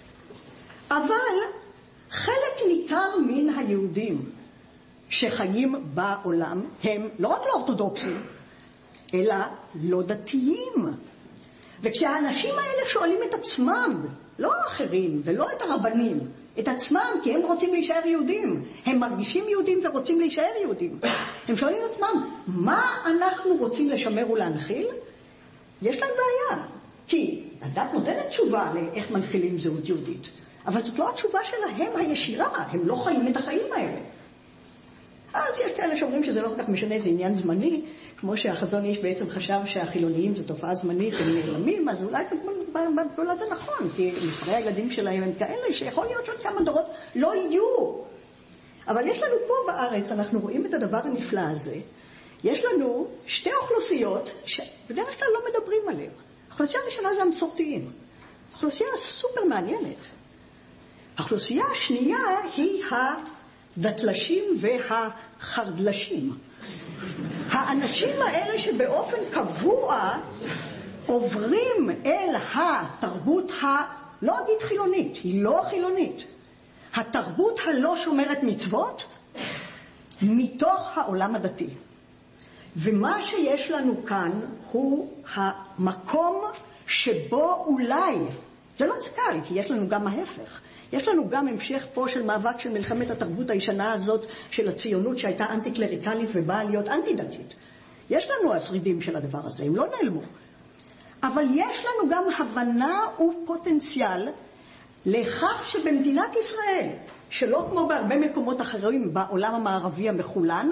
אבל חלק ניכר מן היהודים שחיים בעולם הם לא רק לא אורתודוקסים, אלא לא דתיים. וכשהאנשים האלה שואלים את עצמם, לא אחרים ולא את הרבנים, את עצמם, כי הם רוצים להישאר יהודים, הם מרגישים יהודים ורוצים להישאר יהודים, הם שואלים את עצמם, מה אנחנו רוצים לשמר ולהנחיל? יש להם בעיה, כי הדת נותנת תשובה לאיך מנחילים זהות יהודית, אבל זאת לא התשובה שלהם הישירה, הם לא חיים את החיים האלה. אז יש כאלה שאומרים שזה לא כל כך משנה, זה עניין זמני, כמו שהחזון איש בעצם חשב שהחילוניים זו תופעה זמנית, הם נעלמים, אז אולי זה נכון, כי מספרי הילדים שלהם הם כאלה שיכול להיות שעוד כמה דורות לא יהיו. אבל יש לנו פה בארץ, אנחנו רואים את הדבר הנפלא הזה, יש לנו שתי אוכלוסיות שבדרך כלל לא מדברים עליהן. האוכלוסייה הראשונה זה המסורתיים, אוכלוסייה סופר מעניינת. האוכלוסייה השנייה היא הדתלשים והחרדלשים. האנשים האלה שבאופן קבוע עוברים אל התרבות לא אגיד חילונית, היא לא חילונית, התרבות הלא שומרת מצוות מתוך העולם הדתי. ומה שיש לנו כאן הוא המקום שבו אולי, זה לא קל, כי יש לנו גם ההפך, יש לנו גם המשך פה של מאבק של מלחמת התרבות הישנה הזאת של הציונות שהייתה אנטי-קלריקלית ובאה להיות אנטי-דתית. יש לנו השרידים של הדבר הזה, הם לא נעלמו. אבל יש לנו גם הבנה ופוטנציאל לכך שבמדינת ישראל, שלא כמו בהרבה מקומות אחרים בעולם המערבי המחולן,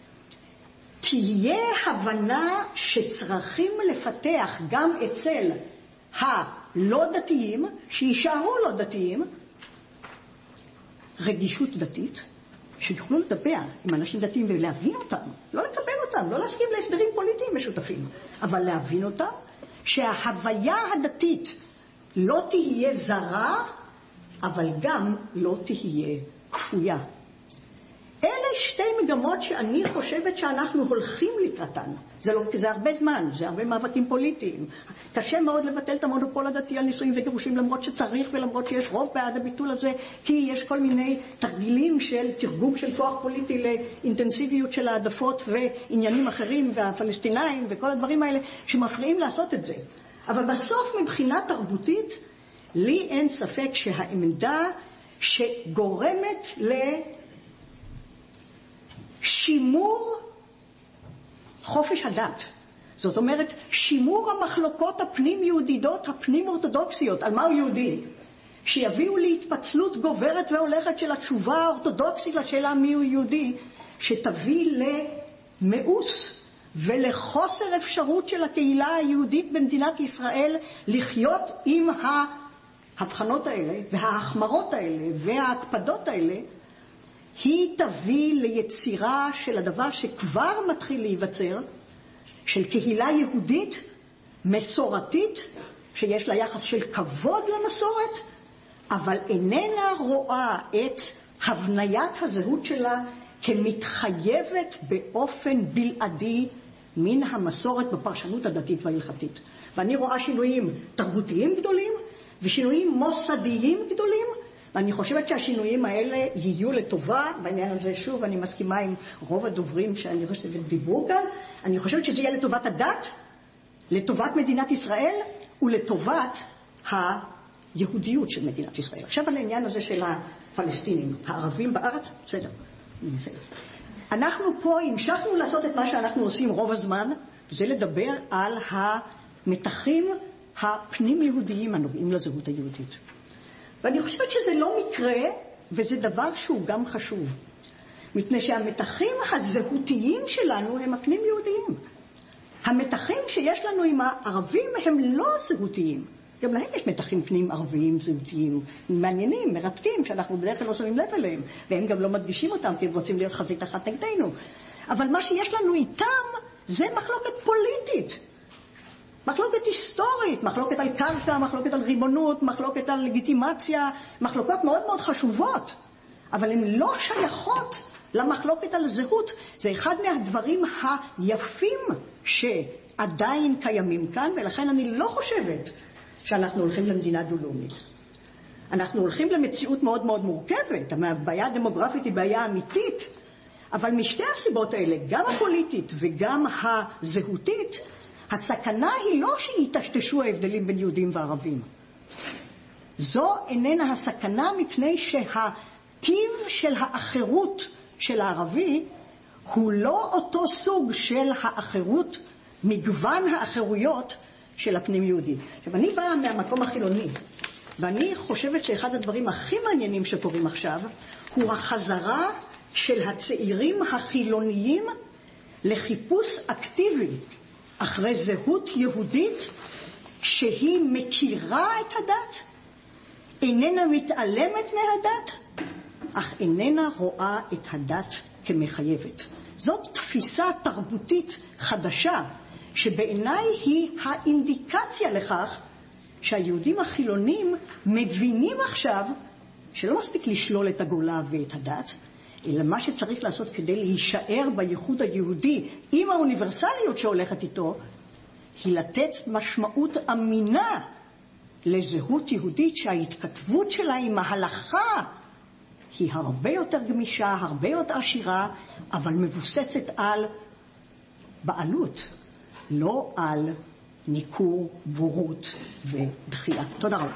תהיה הבנה שצריכים לפתח גם אצל הלא דתיים, שישארו לא דתיים, רגישות דתית, שיוכלו לדבר עם אנשים דתיים ולהבין אותם, לא לקבל אותם, לא להסכים להסדרים פוליטיים משותפים, אבל להבין אותם, שההוויה הדתית לא תהיה זרה, אבל גם לא תהיה כפויה. אלה שתי מגמות שאני חושבת שאנחנו הולכים לקראתן. זה הרבה זמן, זה הרבה מאבקים פוליטיים. קשה מאוד לבטל את המונופול הדתי על נישואים וגירושים, למרות שצריך ולמרות שיש רוב בעד הביטול הזה, כי יש כל מיני תרגילים של תרגום של כוח פוליטי לאינטנסיביות של העדפות ועניינים אחרים, והפלסטינאים וכל הדברים האלה שמפריעים לעשות את זה. אבל בסוף מבחינה תרבותית, לי אין ספק שהעמדה שגורמת שימור חופש הדת. זאת אומרת, שימור המחלוקות הפנים-יהודיות, הפנים-אורתודוקסיות, על מהו יהודי, שיביאו להתפצלות גוברת והולכת של התשובה האורתודוקסית לשאלה מיהו יהודי, שתביא למאוס ולחוסר אפשרות של הקהילה היהודית במדינת ישראל לחיות עם ההבחנות האלה וההחמרות האלה וההקפדות האלה, היא תביא ליצירה של הדבר שכבר מתחיל להיווצר, של קהילה יהודית, מסורתית, שיש לה יחס של כבוד למסורת, אבל איננה רואה את הבניית הזהות שלה כמתחייבת באופן בלעדי מן המסורת בפרשנות הדתית וההלכתית. ואני רואה שינויים תרבותיים גדולים ושינויים מוסדיים גדולים, ואני חושבת שהשינויים האלה יהיו לטובה. בעניין הזה שוב אני מסכימה עם רוב הדוברים שאני חושבת דיברו כאן. אני חושבת שזה יהיה לטובת הדת, לטובת מדינת ישראל ולטובת היהודיות של מדינת ישראל. עכשיו על העניין הזה של הפלסטינים, הערבים בארץ, בסדר. אנחנו פה המשכנו לעשות את מה שאנחנו עושים רוב הזמן, זה לדבר על המתחים הפנים יהודיים הנוגעים לזהות היהודית. ואני חושבת שזה לא מקרה, וזה דבר שהוא גם חשוב. מפני שהמתחים הזהותיים שלנו הם הפנים יהודיים. המתחים שיש לנו עם הערבים הם לא זהותיים. גם להם יש מתחים פנים ערביים זהותיים, מעניינים, מרתקים, שאנחנו בדרך כלל לא שמים לב אליהם, והם גם לא מדגישים אותם, כי הם רוצים להיות חזית אחת נגדנו. אבל מה שיש לנו איתם זה מחלוקת פוליטית. מחלוקת היסטורית, מחלוקת על קרקע, מחלוקת על ריבונות, מחלוקת על לגיטימציה, מחלוקות מאוד מאוד חשובות, אבל הן לא שייכות למחלוקת על זהות. זה אחד מהדברים היפים שעדיין קיימים כאן, ולכן אני לא חושבת שאנחנו הולכים למדינה דו-לאומית. אנחנו הולכים למציאות מאוד מאוד מורכבת, הבעיה הדמוגרפית היא בעיה אמיתית, אבל משתי הסיבות האלה, גם הפוליטית וגם הזהותית, הסכנה היא לא שיטשטשו ההבדלים בין יהודים וערבים. זו איננה הסכנה, מפני שהטיב של האחרות של הערבי הוא לא אותו סוג של האחרות, מגוון האחרויות של הפנים יהודי. עכשיו, אני באה מהמקום החילוני, ואני חושבת שאחד הדברים הכי מעניינים שקורים עכשיו הוא החזרה של הצעירים החילוניים לחיפוש אקטיבי אחרי זהות יהודית שהיא מכירה את הדת, איננה מתעלמת מהדת, אך איננה רואה את הדת כמחייבת. זאת תפיסה תרבותית חדשה, שבעיניי היא האינדיקציה לכך שהיהודים החילונים מבינים עכשיו שלא מספיק לשלול את הגולה ואת הדת, אלא מה שצריך לעשות כדי להישאר בייחוד היהודי עם האוניברסליות שהולכת איתו, היא לתת משמעות אמינה לזהות יהודית שההתכתבות שלה עם ההלכה היא הרבה יותר גמישה, הרבה יותר עשירה, אבל מבוססת על בעלות, לא על ניכור, בורות ודחייה. תודה רבה.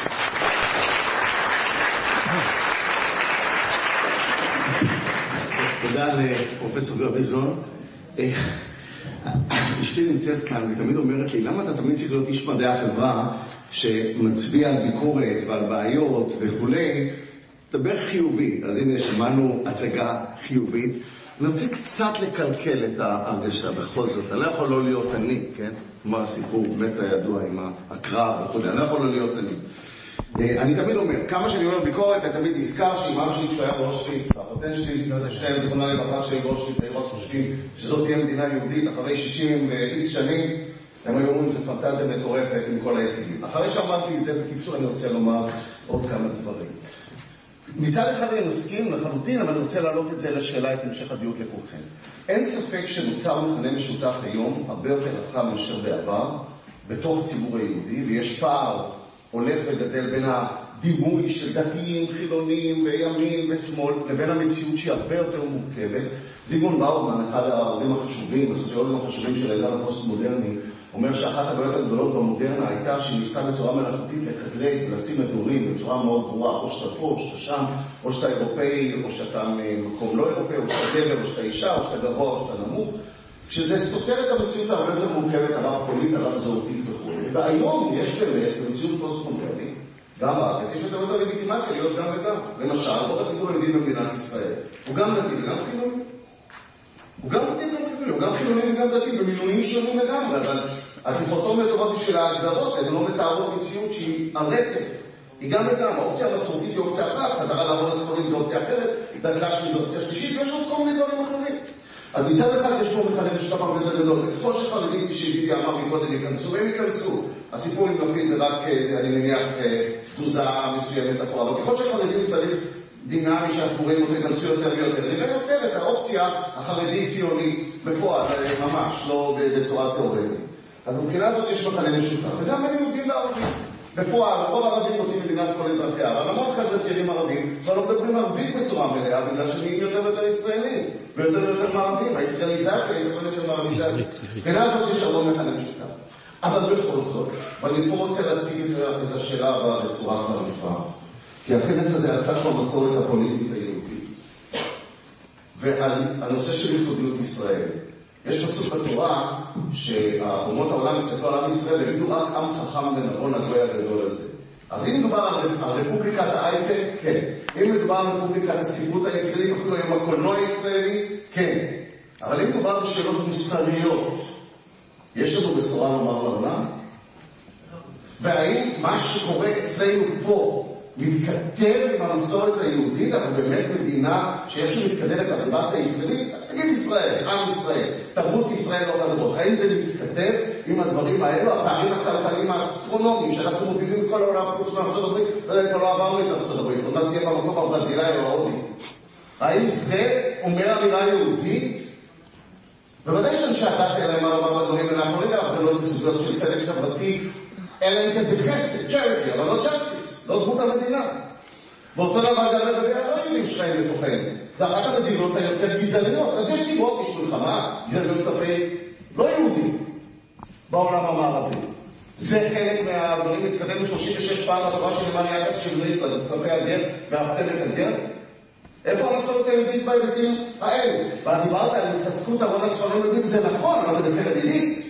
תודה לפרופסור גביזון. אשתי נמצאת כאן ותמיד אומרת לי, למה אתה תמיד צריך להיות איש מדעי החברה שמצביע על ביקורת ועל בעיות וכולי, דבר חיובי. אז הנה שמענו הצגה חיובית. אני רוצה קצת לקלקל את ההרגשה בכל זאת. אני לא יכול לא להיות אני, כן? כמו הסיפור באמת הידוע עם הקרב וכולי. אני לא יכול לא להיות אני. אני תמיד אומר, כמה שאני אומר ביקורת, אני תמיד נזכר שאם אבא שלי כשהיה באושוויץ, והחותן שלי, שניהם זכרונה לברכה שלי באושוויץ, היו רק חושבים שזאת תהיה מדינה יהודית אחרי 60 ואיקס שנים, הם היו אומרים, זו פנטזיה מטורפת עם כל ההישגים. אחרי שאמרתי את זה, בקיצור אני רוצה לומר עוד כמה דברים. מצד אחד אני מסכים לחלוטין, אבל אני רוצה להעלות את זה לשאלה את המשך הדיוק לכולכם. אין ספק שנוצר מכנה משותף היום הרבה יותר רחב מאשר בעבר, בתוך הציבור היהודי, ויש פער הולך וגדל בין הדימוי של דתיים, חילונים וימין ושמאל, לבין המציאות שהיא הרבה יותר מורכבת. זיגמונד באומן, אחד הערבים החשובים, הסוציולוגים החשובים של העידן הפוסט-מודרני, אומר שאחת הבעיות הגדולות במודרנה הייתה שהיא ניסתה בצורה מלאכותית לקדלק ולשים מדורים בצורה מאוד ברורה, או שאתה פה, או שאתה שם, או שאתה אירופאי, או שאתה מקום לא אירופאי, או שאתה גבר, או שאתה אישה, או שאתה גבוה, או שאתה נמוך, כשזה סותר את המציאות הרבה יותר מורכבת, הרב פוליט, הרב זהותית וכו'. והיום יש באמת במציאות פוסט-מודרנית, גם בארץ, יש יותר לגיטימציה להיות גם וגם. למשל, רוב הציבור היהודי במדינת ישראל, הוא גם דתי וגם חילוני. הוא גם חילוני וגם דתי, במינונים שונים לגמרי, אבל הדיכוטומיה טובה בשביל ההגדרות, הן לא מתארות מציאות שהיא על רצף. היא גם וגם, האופציה המסורתית היא אופציה אחת, חזרה לעבוד הספרים זו אופציה אחרת, דתלה שלי זו אופציה שלישית, ויש עוד כל מיני דברים אחרים. אז מצד אחד יש פה מכנה משותף הרבה יותר גדול. ככל שחרדים, כפי שהגידי אמר מקודם, ייכנסו, הם ייכנסו. הסיפור עם לפיד זה רק, אני מניח, תזוזה מסוימת אחורה. אבל ככל שחרדים זה תהליך דינמי שאנחנו רואים אותו ייכנסו יותר ויותר. נראה יותר את האופציה החרדית-ציונית בפועל, ממש, לא בצורה תיאורטית. אז מבחינה הזאת יש מכנה משותף. וגם בין יהודים לערבים. בפועל, רוב הערבים רוצים מדינת כל אזרחיה, אבל המון חבר'ה צעירים ערבים כבר לא מדברים ערבית בצורה מלאה, בגלל שנהיים יותר ויותר ישראלים, ויותר ויותר מערבים. הישראליזציה היא יותר מערביזציה. מבחינה הזאת יש הרבה מכנה משותף. אבל בכל זאת, ואני פה רוצה להציג את השאלה הבאה בצורה חריפה, כי הכנס הזה עסק במסורת הפוליטית היהודית, ועל הנושא של ייחודיות ישראל. יש פסוק בתורה שהאומות העולם יסתכלו על עם ישראל ויגידו רק עם חכם ונבון הגוי הגדול הזה. אז אם מדובר על רפובליקת ההייטק, כן. אם מדובר על רפובליקת הספרות הישראלית, אפילו עם הקולנוע הישראלי, כן. אבל אם מדובר בשאלות מוסריות, יש לנו בשורה לומר לעולם? והאם מה שקורה אצלנו פה מתכתב עם המסורת היהודית, אבל באמת מדינה שאיכשהו מתקדמת לרבת הישראלית, תגיד ישראל, עם ישראל, תרבות ישראל לא חדרות. האם זה מתכתב עם הדברים האלו, הפערים הכלכליים האסטרונומיים שאנחנו מובילים כל העולם חוץ מארצות הברית, כבר לא עברנו את ארצות הברית, עוד מעט תהיה במקום הברזילאי או ההודי. האם זה אומר אמירה יהודית? בוודאי שאנשי הדת אליהם על הרבה דברים, ואנחנו לא יודעים, אבל לא בסוגיות של צדק חברתי, אלא אם כן זה חסד, צ'ריטי, אבל לא ג'אסטיס. לא דמות המדינה. ואותו דבר גם לגבי האלוהים שחיים בתוכנו. זה אחת המדינות היותר גזעניות. אז יש סיבות, יש מלחמה, גזעניות כלפי לא יהודים בעולם המערבי. זה חלק מהדברים, התקדם ל-36 פעם בתורה שנאמר יחס שוויוני כלפי הגר ואהבתם את הגר. איפה המסורת היהודית בהיבטים האלה? ודיברת על התחזקות ארון הספרים היהודים, זה נכון, אבל זה בחלק עילית.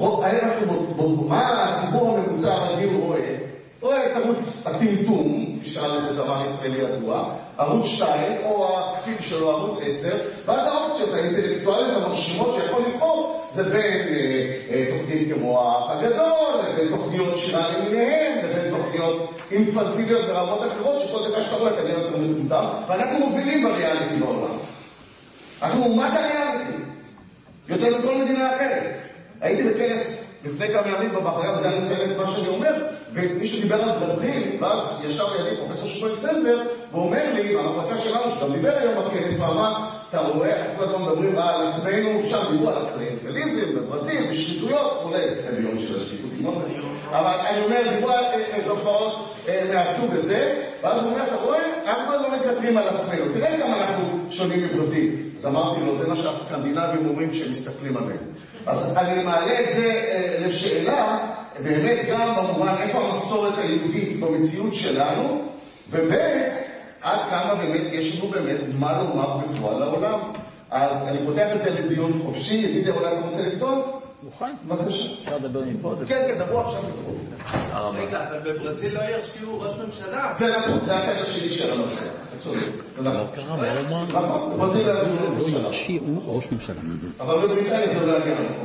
מה הציבור הממוצע הרגיל רואה את ערוץ הטמטום, כפי שקרא לזה זמר ישראלי ידוע, ערוץ 2 או הכפיל שלו ערוץ 10, ואז האופציות האינטלקטואליות המרשימות שיכול לבחור זה בין תוכנית כמו האח הגדול, לבין תוכניות שירה למיניהם, לבין תוכניות אינפנטיליות ברמות אחרות, שכל דקה שאתה רואה כנראה יותר מטומטם, ואנחנו מובילים בריאליטי בעולם. אנחנו אומת הריאליטי, יותר מכל מדינה אחרת. הייתי בכנס לפני כמה ימים בבחריה, וזה אני מסיים את מה שאני אומר, ומישהו דיבר על ברזיל, ואז ישב לידי פרופסור שמואל סנדברג, ואומר לי, במחלקה שלנו, שגם דיבר היום בכנס, ואמר, אתה רואה, אנחנו כבר מדברים על עצמנו, שם דיברו על הקליינטליזם, בברזיל, בשחיתויות, אולי ביום של השחיתות, אבל אני אומר, דיברו על תופעות מהסוג הזה, ואז הוא אומר, אתה רואה, אנחנו לא מקטרים על עצמנו, תראה כמה אנחנו שונים מברזיל. אז אמרתי לו, זה מה שהסקנדינבים אומרים שהם מסתכלים עליהם. אז אני מעלה את זה לשאלה, באמת גם במובן איפה המסורת היהודית במציאות שלנו, ובאמת, עד כמה באמת יש לנו באמת מה לומר בפועל לעולם. אז אני פותח את זה לדיון חופשי, ידידי, אולי אתה רוצה לפתוח? מוכן? בבקשה. אפשר לדבר מפה? כן, דברו עכשיו מפה. רגע, אבל בברזיל לא ירשיעו ראש ממשלה. זה נכון, זה הצד השני של הנושא. אתה צודק. תודה. נכון, בברזיל לא ירשיעו ראש ממשלה. אבל בבריטניה זה לא יגיע למקום.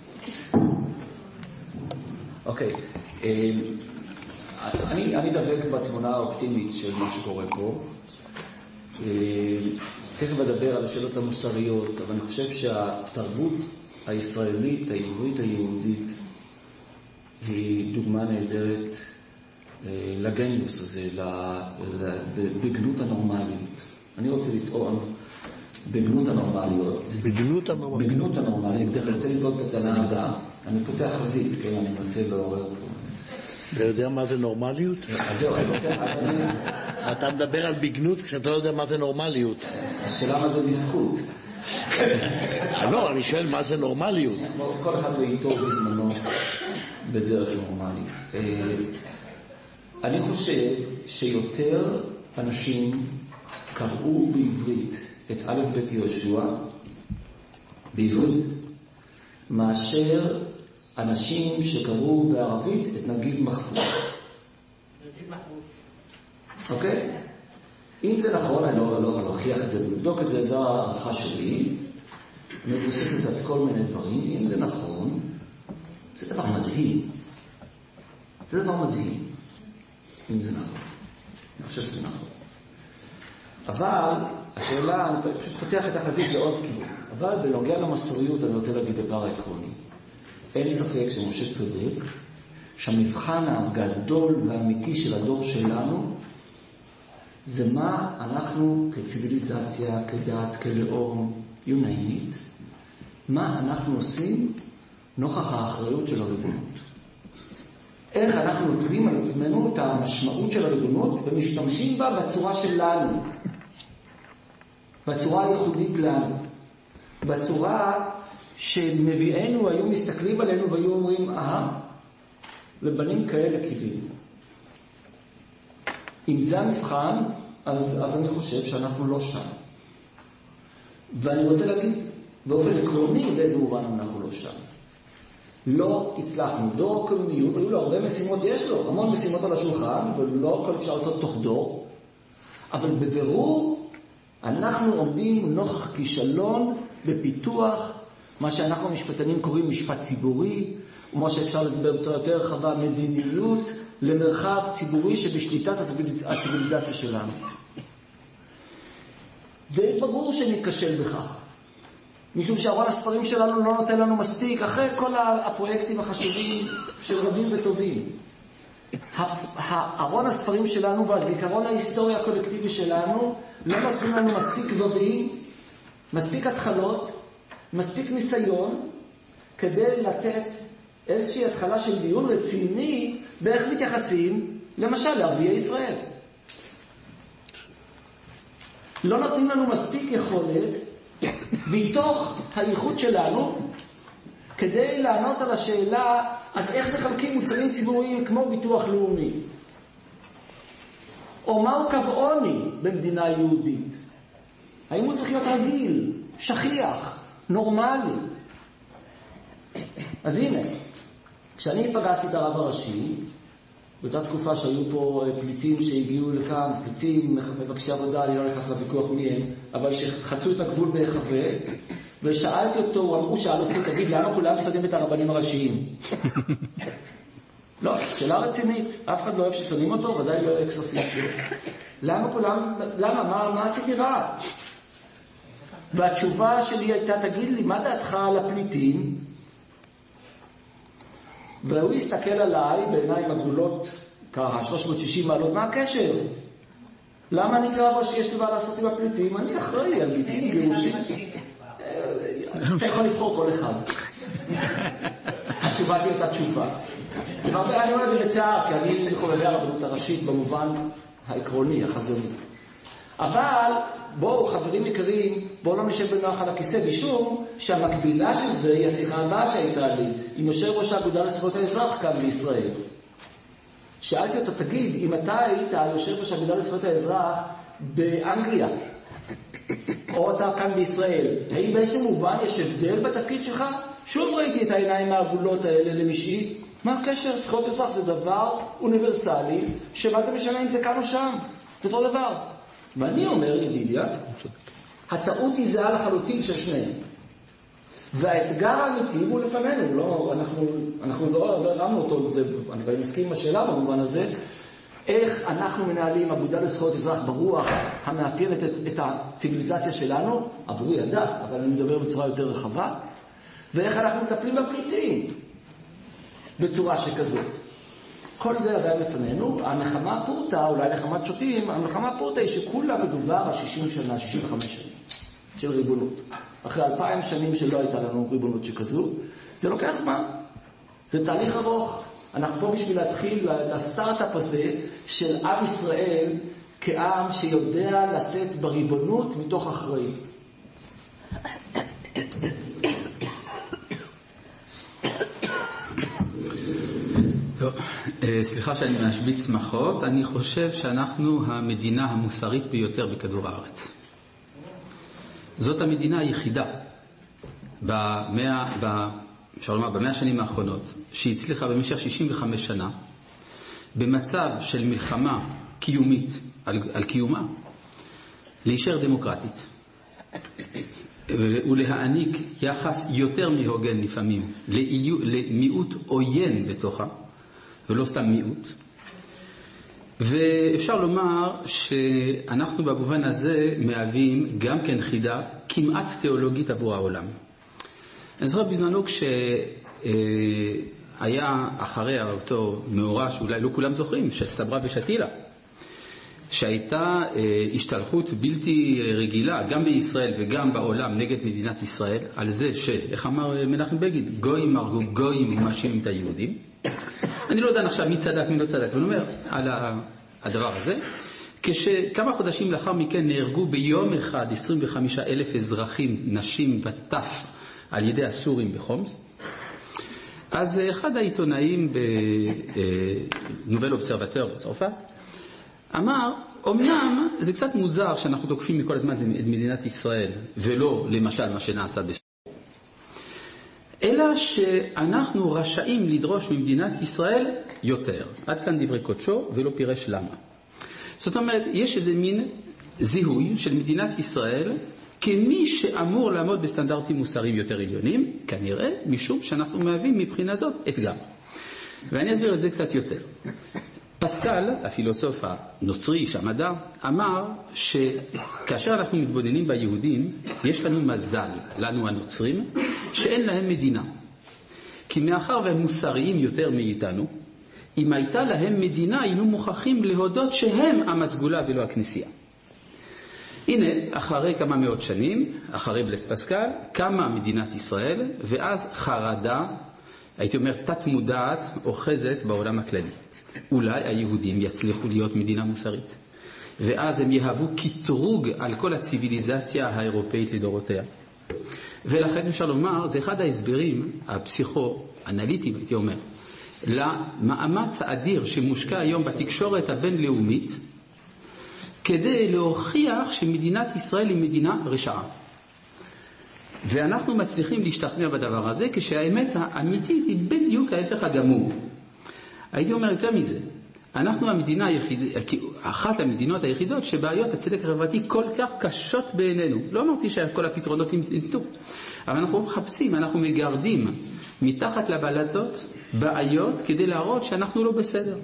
אוקיי. אני דבק בתמונה האופטימית של מה שקורה פה. תכף אדבר על השאלות המוסריות, אבל אני חושב שהתרבות הישראלית, העברית היהודית, היא דוגמה נהדרת לגניוס הזה, בגנות הנורמליות. אני רוצה לטעון בגנות הנורמליות. בגנות הנורמליות. בגנות הנורמליות. אני רוצה לטעון את הטענה הבאה. אני פותח חזית, כן, אני מנסה לעורר פה. אתה יודע מה זה נורמליות? אתה מדבר על בגנות כשאתה לא יודע מה זה נורמליות. השאלה מה זה בזכות. לא, אני שואל מה זה נורמליות. כל אחד בעיתו בזמנו בדרך נורמלית. אני חושב שיותר אנשים קראו בעברית את א' ב' יהושע בעברית מאשר אנשים שקראו בערבית את נגיב מחפוז. אוקיי? אם זה נכון, אני לא יכול להוכיח את זה ולבדוק את זה, זו הערכה שלי, מבוססת על כל מיני דברים. אם זה נכון, זה דבר מדהים. זה דבר מדהים, אם זה נכון. אני חושב שזה נכון. אבל השאלה, אני פשוט פותח את החזית לעוד קיבוץ. אבל בנוגע למסוריות אני רוצה להגיד דבר עקרוני. אין ספק שמשה צודק, שהמבחן הגדול והאמיתי של הדור שלנו, זה מה אנחנו כציביליזציה, כדת, כלאום, you name it, מה אנחנו עושים נוכח האחריות של הריבונות. איך אנחנו נוטלים על עצמנו את המשמעות של הריבונות ומשתמשים בה בצורה שלנו, בצורה הייחודית לנו, בצורה שמביאנו היו מסתכלים עלינו והיו אומרים, לבנים כאלה קיווים. אם זה המבחן, אז אני חושב שאנחנו לא שם. ואני רוצה להגיד, באופן עקרוני, באיזה מובן אנחנו לא שם. לא הצלחנו. דור קולומיות, היו לו הרבה משימות, יש לו המון משימות על השולחן, ולא הכל אפשר לעשות תוך דור. אבל בבירור, אנחנו עומדים נוכח כישלון בפיתוח, מה שאנחנו משפטנים קוראים משפט ציבורי, ומה שאפשר לדבר בצורה יותר רחבה, מדיניות למרחב ציבורי שבשליטת הציביליזציה שלנו. וברור שנתקשל בכך. משום שארון הספרים שלנו לא נותן לנו מספיק, אחרי כל הפרויקטים החשובים של רבים וטובים. ארון הספרים שלנו והזיכרון ההיסטורי הקולקטיבי שלנו לא נותנים לנו מספיק גבוהים, מספיק התחלות, מספיק ניסיון, כדי לתת איזושהי התחלה של דיון רציני באיך מתייחסים, למשל, לערביי ישראל. לא נותנים לנו מספיק יכולת מתוך הייחוד שלנו כדי לענות על השאלה, אז איך מחלקים מוצרים ציבוריים כמו ביטוח לאומי? או מהו קו עוני במדינה יהודית? האם הוא צריך להיות רגיל, שכיח, נורמלי? אז הנה, כשאני פגשתי את הרב הראשי, באותה תקופה שהיו פה פליטים שהגיעו לכאן, פליטים, מבקשי עבודה, אני לא נכנס לוויכוח מי הם, אבל שחצו את הגבול בהיחווה, ושאלתי אותו, הוא שאל אותי, תגיד, למה כולם שונאים את הרבנים הראשיים? לא, שאלה רצינית, אף אחד לא אוהב ששונאים אותו, ודאי לא אקס אופיציו. למה כולם, מה עשיתי רע? והתשובה שלי הייתה, תגיד לי, מה דעתך על הפליטים? והוא הסתכל עליי בעיניים עגולות, ככה 360 מעלות, מה הקשר? למה אני קרא שיש לי מה לעשות עם הפליטים? אני אחראי על פליטים גירושים. אתה יכול לבחור כל אחד. התשובה תהיה את התשובה. אני אומר את זה בצער, כי אני חובבי הרבנות הראשית במובן העקרוני, החזוני. אבל בואו, חברים יקרים, בואו לא נשב בנוח על הכיסא, משום שהמקבילה של זה היא השיחה הבאה שהייתה לי עם יושב ראש האגודה לזכויות האזרח כאן בישראל. שאלתי אותו, תגיד, אם אתה היית יושב ראש האגודה לזכויות האזרח באנגליה, או אתה כאן בישראל, האם באיזה מובן יש הבדל בתפקיד שלך? שוב ראיתי את העיניים העגולות האלה למשעי. מה הקשר? זכויות אזרח זה דבר אוניברסלי, שמה זה משנה אם זה כאן או שם? זה אותו דבר. ואני אומר, ידידיה, הטעות היא זהה לחלוטין של שניהם. והאתגר האמיתי הוא לפנינו. לא, אנחנו לא הרמנו אותו, אני מסכים עם השאלה במובן הזה, איך אנחנו מנהלים אגודה לזכויות אזרח ברוח המאפיינת את הציביליזציה שלנו, עבורי הדת, אבל אני מדבר בצורה יותר רחבה, ואיך אנחנו מטפלים בפליטים בצורה שכזאת. כל זה עדיין לפנינו. הנחמה פורטה, אולי נחמת שוטים, הנחמה פורטה היא שכולה מדובר על 60 שנה, 65 שנים של ריבונות. אחרי 2000 שנים שלא הייתה לנו ריבונות שכזו, זה לוקח זמן. זה תהליך ארוך. אנחנו פה בשביל להתחיל את הסטארט-אפ הזה של עם ישראל כעם שיודע לשאת בריבונות מתוך אחריות. טוב, סליחה שאני משביץ שמחות, אני חושב שאנחנו המדינה המוסרית ביותר בכדור הארץ. זאת המדינה היחידה אפשר לומר, ב100 השנים האחרונות, שהצליחה במשך 65 שנה, במצב של מלחמה קיומית על קיומה, להישאר דמוקרטית, ולהעניק יחס יותר מהוגן לפעמים, למיעוט עוין בתוכה, ולא סתם מיעוט. ואפשר לומר שאנחנו במובן הזה מהווים גם כן חידה כמעט תיאולוגית עבור העולם. אני זוכר בזמנו כשהיה אחרי אותו מאורע שאולי לא כולם זוכרים, של סברה ושתילה, שהייתה השתלחות בלתי רגילה גם בישראל וגם בעולם נגד מדינת ישראל, על זה איך אמר מנחם בגין, גויים הרגו גויים ומאשימים את היהודים. אני לא יודע עכשיו מי צדק מי לא צדק, אני אומר על הדבר הזה. כשכמה חודשים לאחר מכן נהרגו ביום אחד 25,000 אזרחים, נשים וטף, על ידי הסורים בחומס, אז אחד העיתונאים בנובל אובסרבטור בצרפת אמר, אמנם זה קצת מוזר שאנחנו תוקפים מכל הזמן את מדינת ישראל ולא למשל מה שנעשה בסוריה, אלא שאנחנו רשאים לדרוש ממדינת ישראל יותר. עד כאן דברי קודשו ולא פירש למה. זאת אומרת, יש איזה מין זיהוי של מדינת ישראל כמי שאמור לעמוד בסטנדרטים מוסריים יותר עליונים, כנראה משום שאנחנו מהווים מבחינה זאת אתגר. ואני אסביר את זה קצת יותר. פסקל, הפילוסוף הנוצרי, איש המדע, אמר שכאשר אנחנו מתבוננים ביהודים, יש לנו מזל, לנו הנוצרים, שאין להם מדינה. כי מאחר והם מוסריים יותר מאיתנו, אם הייתה להם מדינה, היינו מוכרחים להודות שהם עם הסגולה ולא הכנסייה. הנה, אחרי כמה מאות שנים, אחרי בלס פסקל, קמה מדינת ישראל, ואז חרדה, הייתי אומר, תת מודעת, אוחזת בעולם הכללי. אולי היהודים יצליחו להיות מדינה מוסרית. ואז הם יהוו קטרוג על כל הציביליזציה האירופאית לדורותיה. ולכן אפשר לומר, זה אחד ההסברים הפסיכואנליטיים, הייתי אומר, למאמץ האדיר שמושקע היום בתקשורת הבינלאומית, כדי להוכיח שמדינת ישראל היא מדינה רשעה. ואנחנו מצליחים להשתכנע בדבר הזה, כשהאמת האמיתית היא בדיוק ההפך הגמור. הייתי אומר יותר מזה, אנחנו אחת המדינות היחידות שבעיות הצדק החברתי כל כך קשות בעינינו. לא אמרתי שכל הפתרונות ניתנו, אבל אנחנו מחפשים, אנחנו מגרדים מתחת לבלטות בעיות כדי להראות שאנחנו לא בסדר.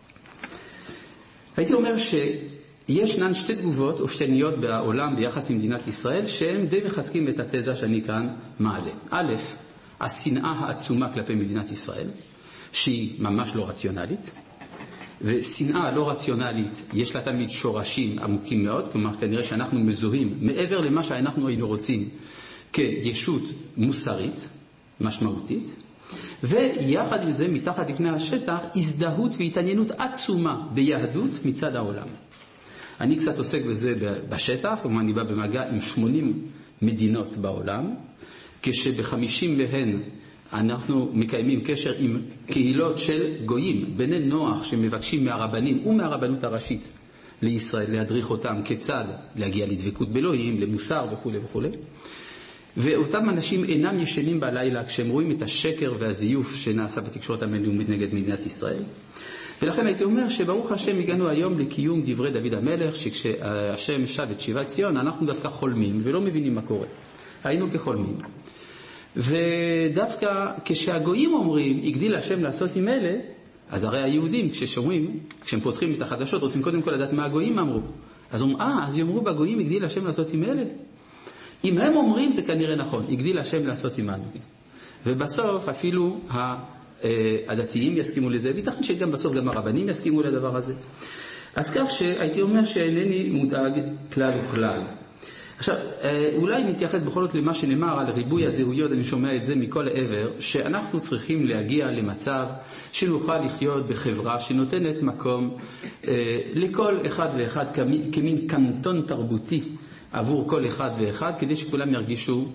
הייתי אומר שישנן שתי תגובות אופייניות בעולם ביחס למדינת ישראל, שהם די מחזקים את התזה שאני כאן מעלה. א', השנאה העצומה כלפי מדינת ישראל, שהיא ממש לא רציונלית, ושנאה לא רציונלית יש לה תמיד שורשים עמוקים מאוד, כלומר כנראה שאנחנו מזוהים מעבר למה שאנחנו היינו רוצים כישות מוסרית, משמעותית, ויחד עם זה מתחת לפני השטח הזדהות והתעניינות עצומה ביהדות מצד העולם. אני קצת עוסק בזה בשטח, כלומר אני בא במגע עם 80 מדינות בעולם, כשב-50 מהן אנחנו מקיימים קשר עם קהילות של גויים, בני נוח שמבקשים מהרבנים ומהרבנות הראשית לישראל להדריך אותם כיצד להגיע לדבקות באלוהים, למוסר וכו' וכו'. ואותם אנשים אינם ישנים בלילה כשהם רואים את השקר והזיוף שנעשה בתקשורת הבינלאומית נגד מדינת ישראל. ולכן הייתי אומר שברוך השם הגענו היום לקיום דברי דוד המלך, שכשהשם שב את שיבת ציון אנחנו דווקא חולמים ולא מבינים מה קורה. היינו כחולמים. ודווקא כשהגויים אומרים הגדיל השם לעשות עם אלה, אז הרי היהודים כשהם פותחים את החדשות רוצים קודם כל לדעת מה הגויים אמרו. אז יאמרו בגויים הגדיל השם לעשות עם אלה. אם הם אומרים זה כנראה נכון, הגדיל השם לעשות עמנו. ובסוף אפילו הדתיים יסכימו לזה, ויתכן שגם בסוף גם הרבנים יסכימו לדבר הזה. אז כך שהייתי אומר שאינני מודאג כלל וכלל. עכשיו, אולי נתייחס בכל זאת למה שנאמר על ריבוי הזהויות, אני שומע את זה מכל העבר, שאנחנו צריכים להגיע למצב שנוכל לחיות בחברה שנותנת מקום לכל אחד ואחד כמין קנטון תרבותי עבור כל אחד ואחד, כדי שכולם ירגישו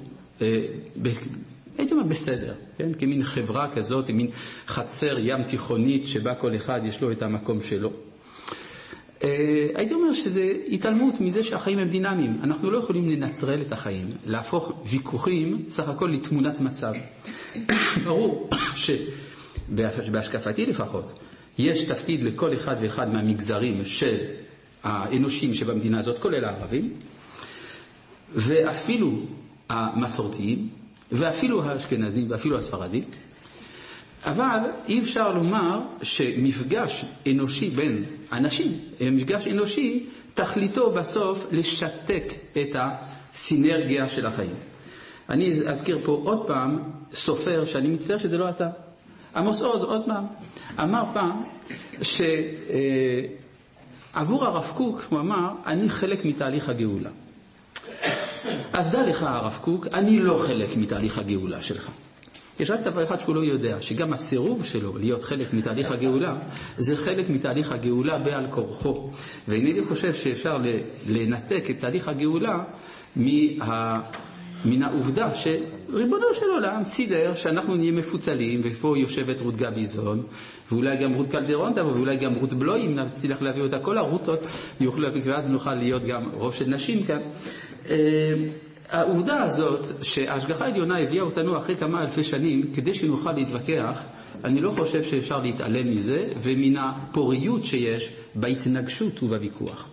הייתי אומר בסדר, כן? כמין חברה כזאת, כמין חצר ים תיכונית שבה כל אחד יש לו את המקום שלו. הייתי אומר שזה התעלמות מזה שהחיים הם דינמיים. אנחנו לא יכולים לנטרל את החיים, להפוך ויכוחים סך הכל לתמונת מצב. ברור שבהשקפתי לפחות יש תפקיד לכל אחד ואחד מהמגזרים של האנושים שבמדינה הזאת, כולל הערבים, ואפילו המסורתיים, ואפילו האשכנזים, ואפילו הספרדים. אבל אי אפשר לומר שמפגש אנושי בין אנשים, מפגש אנושי, תכליתו בסוף לשתק את הסינרגיה של החיים. אני אזכיר פה עוד פעם סופר שאני מצטער שזה לא אתה. עמוס עוז עוד פעם אמר פעם שעבור הרב קוק הוא אמר אני חלק מתהליך הגאולה. אז דע לך הרב קוק, אני לא חלק מתהליך הגאולה שלך. יש רק דבר אחד שהוא לא יודע, שגם הסירוב שלו להיות חלק מתהליך הגאולה, זה חלק מתהליך הגאולה בעל כורחו. ואינני חושב שאפשר לנתק את תהליך הגאולה מן העובדה שריבונו של עולם סידר שאנחנו נהיה מפוצלים, ופה יושבת רות גביזון, ואולי גם רות קלדרון תבוא, ואולי גם רות בלוי, אם נצליח להביא אותה, כל הרוטות יוכלו להביא, ואז נוכל להיות גם רוב של נשים כאן. העובדה הזאת שההשגחה העליונה הביאה אותנו אחרי כמה אלפי שנים כדי שנוכל להתווכח, אני לא חושב שאפשר להתעלם מזה ומן הפוריות שיש בהתנגשות ובוויכוח.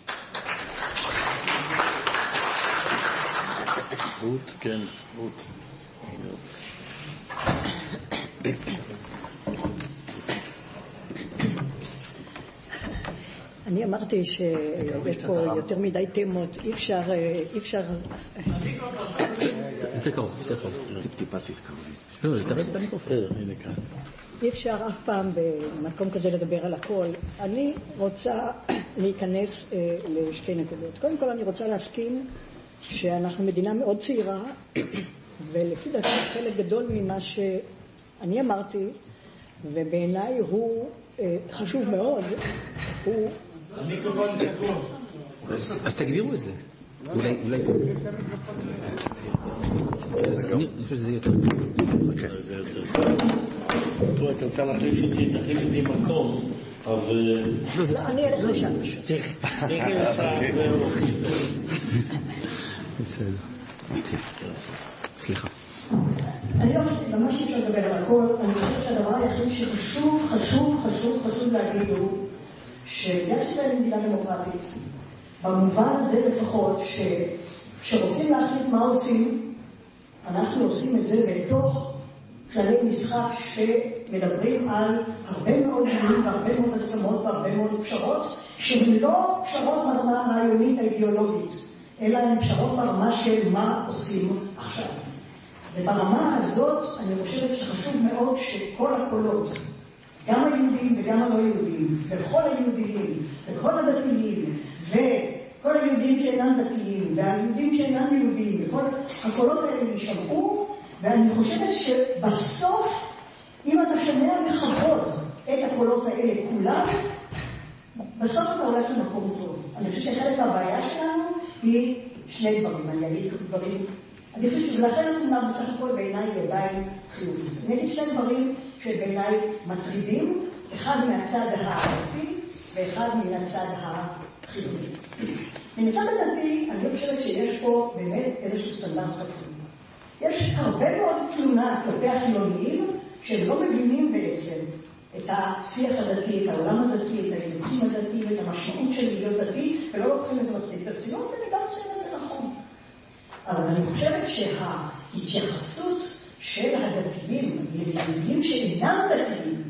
רות, כן, רות. אני אמרתי שיש פה יותר מדי תמות, אי אפשר... יותר קרוב. טיפה תתקרבי. לא, תתקרב את המיקרופון. הנה כאן. אי אפשר אף פעם במקום כזה לדבר על הכל. אני רוצה להיכנס לשתי נקודות. קודם כל אני רוצה להסכים שאנחנו מדינה מאוד צעירה, ולפי דעתי חלק גדול ממה שאני אמרתי, ובעיניי הוא חשוב מאוד, הוא המיקרופון סגור. אז תגבירו את זה. אולי פה. אני חושב שזה יותר. בוא, אתה רוצה להחליף איתי, תחליף איתי מקום, אבל... אני אלך לשם פשוט. תגיע לך ואוכית. בסדר. סליחה. אני לא חושבת, ממש אפשר לדבר על הכל, אני חושבת שהדבר היחיד שחשוב להגיד הוא שמדינת ישראל היא מדינה דמוקרטית. במובן הזה לפחות, שרוצים להחליט מה עושים, אנחנו עושים את זה בתוך כללי משחק שמדברים על הרבה מאוד דברים והרבה מאוד הסכמות והרבה מאוד פשרות, שהן לא פשרות ברמה הרעיונית האידיאולוגית, אלא הן פשרות ברמה של מה עושים עכשיו. וברמה הזאת אני חושבת שחשוב מאוד שכל הקולות, גם היהודים וגם הלא יהודים, וכל היהודים, וכל הדתיים, וכל היהודים שאינם דתיים, והיהודים שאינם יהודים, וכל הקולות האלה יישמעו, ואני חושבת שבסוף, אם אתה שומע בכבוד את הקולות האלה כולם, בסוף אתה הולך למקום טוב. אני חושבת שחלק מהבעיה שלנו היא שני דברים, אני אגיד דברים. אני חושבת שלכן התמונה בסך הכל בעיניי היא עדיין חיובית. אני אגיד שני דברים שבעיניי מטרידים, אחד מהצד הדתי ואחד מהצד החילוני. מהצד הדתי אני חושבת שיש פה באמת איזשהו סטנדרט חשוב. יש הרבה מאוד תלונה כלפי החילוניים שהם לא מבינים בעצם את השיח הדתי, את העולם הדתי, את האילוצים הדתיים, את המשמעות של להיות דתי, ולא לוקחים את זה מספיק ברצינות, במידה מסוימת זה נכון. אבל אני חושבת שההתייחסות של הדתיים ליהודים שאינם דתיים,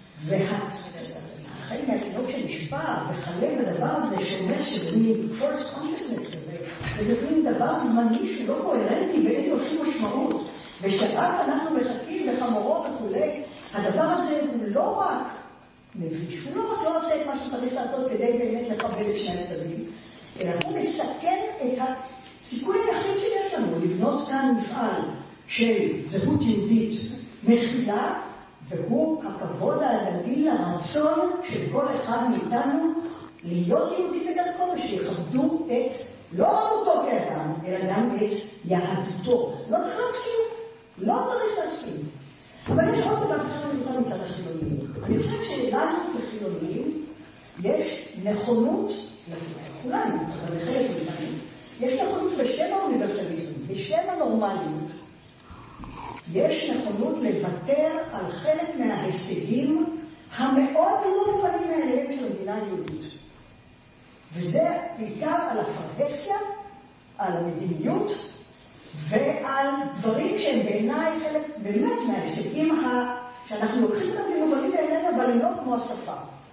והחיים מהתינוק שנשפע וחלה בדבר הזה שאומר שזה מין false consciousness כזה, וזה מין דבר זמני שלא קוהרנטי ואין לו שום משמעות, ושרק אנחנו מחכים לחמורו וכולי, הדבר הזה הוא לא רק מביש, הוא לא רק לא עושה את מה שצריך לעשות כדי באמת לכבד את שני הצדדים, אלא הוא מסכן את הסיכוי היחיד שיש לנו לבנות כאן מפעל של זהות יהודית מכילה, והוא הכבוד ההדדי לרצון של כל אחד מאיתנו להיות יהודי בדרכו, ושיכבדו את לא עמותו כאדם, אלא גם את יהדותו. לא צריך להסכים, לא צריך להסכים. אבל יש עוד דבר שאני רוצה מצד החילוניים. אני חושבת שלנו כחילוניים יש נכונות, לכולנו, אבל לחלק מאיתנו, יש נכונות בשם האוניברסליזם, בשם הנורמליות. יש נכונות לוותר על חלק מההישגים המאוד לא מובנים מאליהם של המדינה היהודית. וזה בעיקר על הפרהסיה, על המדיניות ועל דברים שהם בעיניי חלק באמת מההישגים שאנחנו לוקחים אותם במובנים מאליהם, אבל הם לא כמו השפה.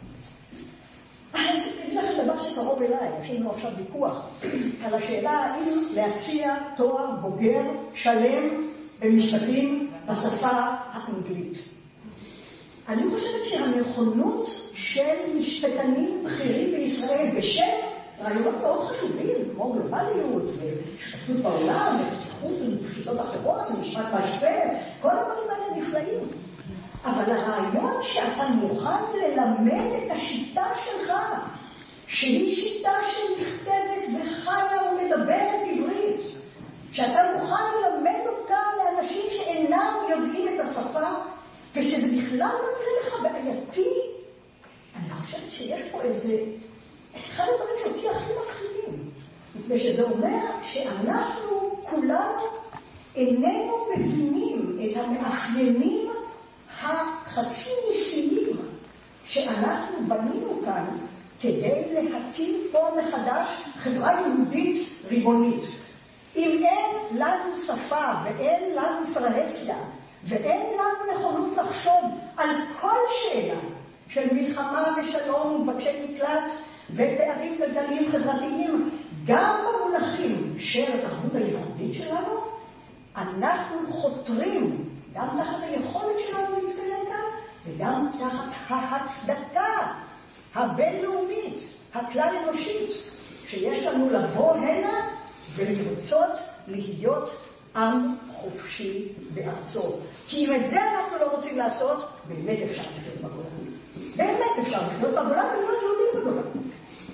אני אגיד לכם דבר שקרוב אליי, יש לנו עכשיו ויכוח על השאלה האם להציע תואר בוגר שלם במשפטים בשפה האנגלית. אני חושבת שהנכונות של משפטנים בכירים בישראל בשם רעיונות מאוד חשובים, כמו גלובליות ושותפות בעולם ופתיחות ושיטות אחרות ומשפט משווה, כל הדברים האלה נפלאים. אבל הרעיון שאתה מוכן ללמד את השיטה שלך, שהיא שיטה שנכתבת וחיה ומדברת עברית, שאתה מוכן ללמד אותה לאנשים שאינם יודעים את השפה, ושזה בכלל לא נראה לך בעייתי, אני חושבת שיש פה איזה, אחד הדברים שאותי הכי מפחידים, מפני שזה אומר שאנחנו כולנו איננו מבינים את המאפיינים החצי ניסיים שאנחנו בנינו כאן כדי להקים פה מחדש חברה יהודית ריבונית. אם אין לנו שפה ואין לנו פרהסיה ואין לנו נכונות לחשוב על כל שאלה של מלחמה ושלום ומבקשי מקלט ופערים כלכליים חברתיים, גם במונחים של התרבות הייחודית שלנו, אנחנו חותרים גם תחת היכולת שלנו להתקיים כאן וגם תחת ההצדקה הבינלאומית, הכלל אנושית, שיש לנו לבוא הנה ולרצות להיות עם חופשי בארצו. כי אם את זה אנחנו לא רוצים לעשות, באמת אפשר לחיות בגולן. באמת אפשר לחיות בגולן ולהיות יהודים בגולן.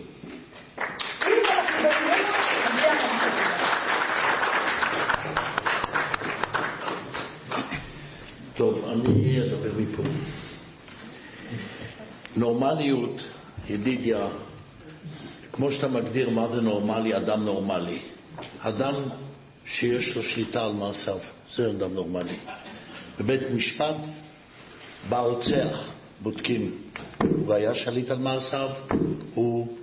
טוב, אני אדבר מפה. נורמליות, ידידיה, כמו שאתה מגדיר מה זה נורמלי, אדם נורמלי. אדם שיש לו שליטה על מעשיו, זה אדם נורמלי. בבית משפט, בא רוצח, בודקים, הוא היה שליט על מעשיו, הוא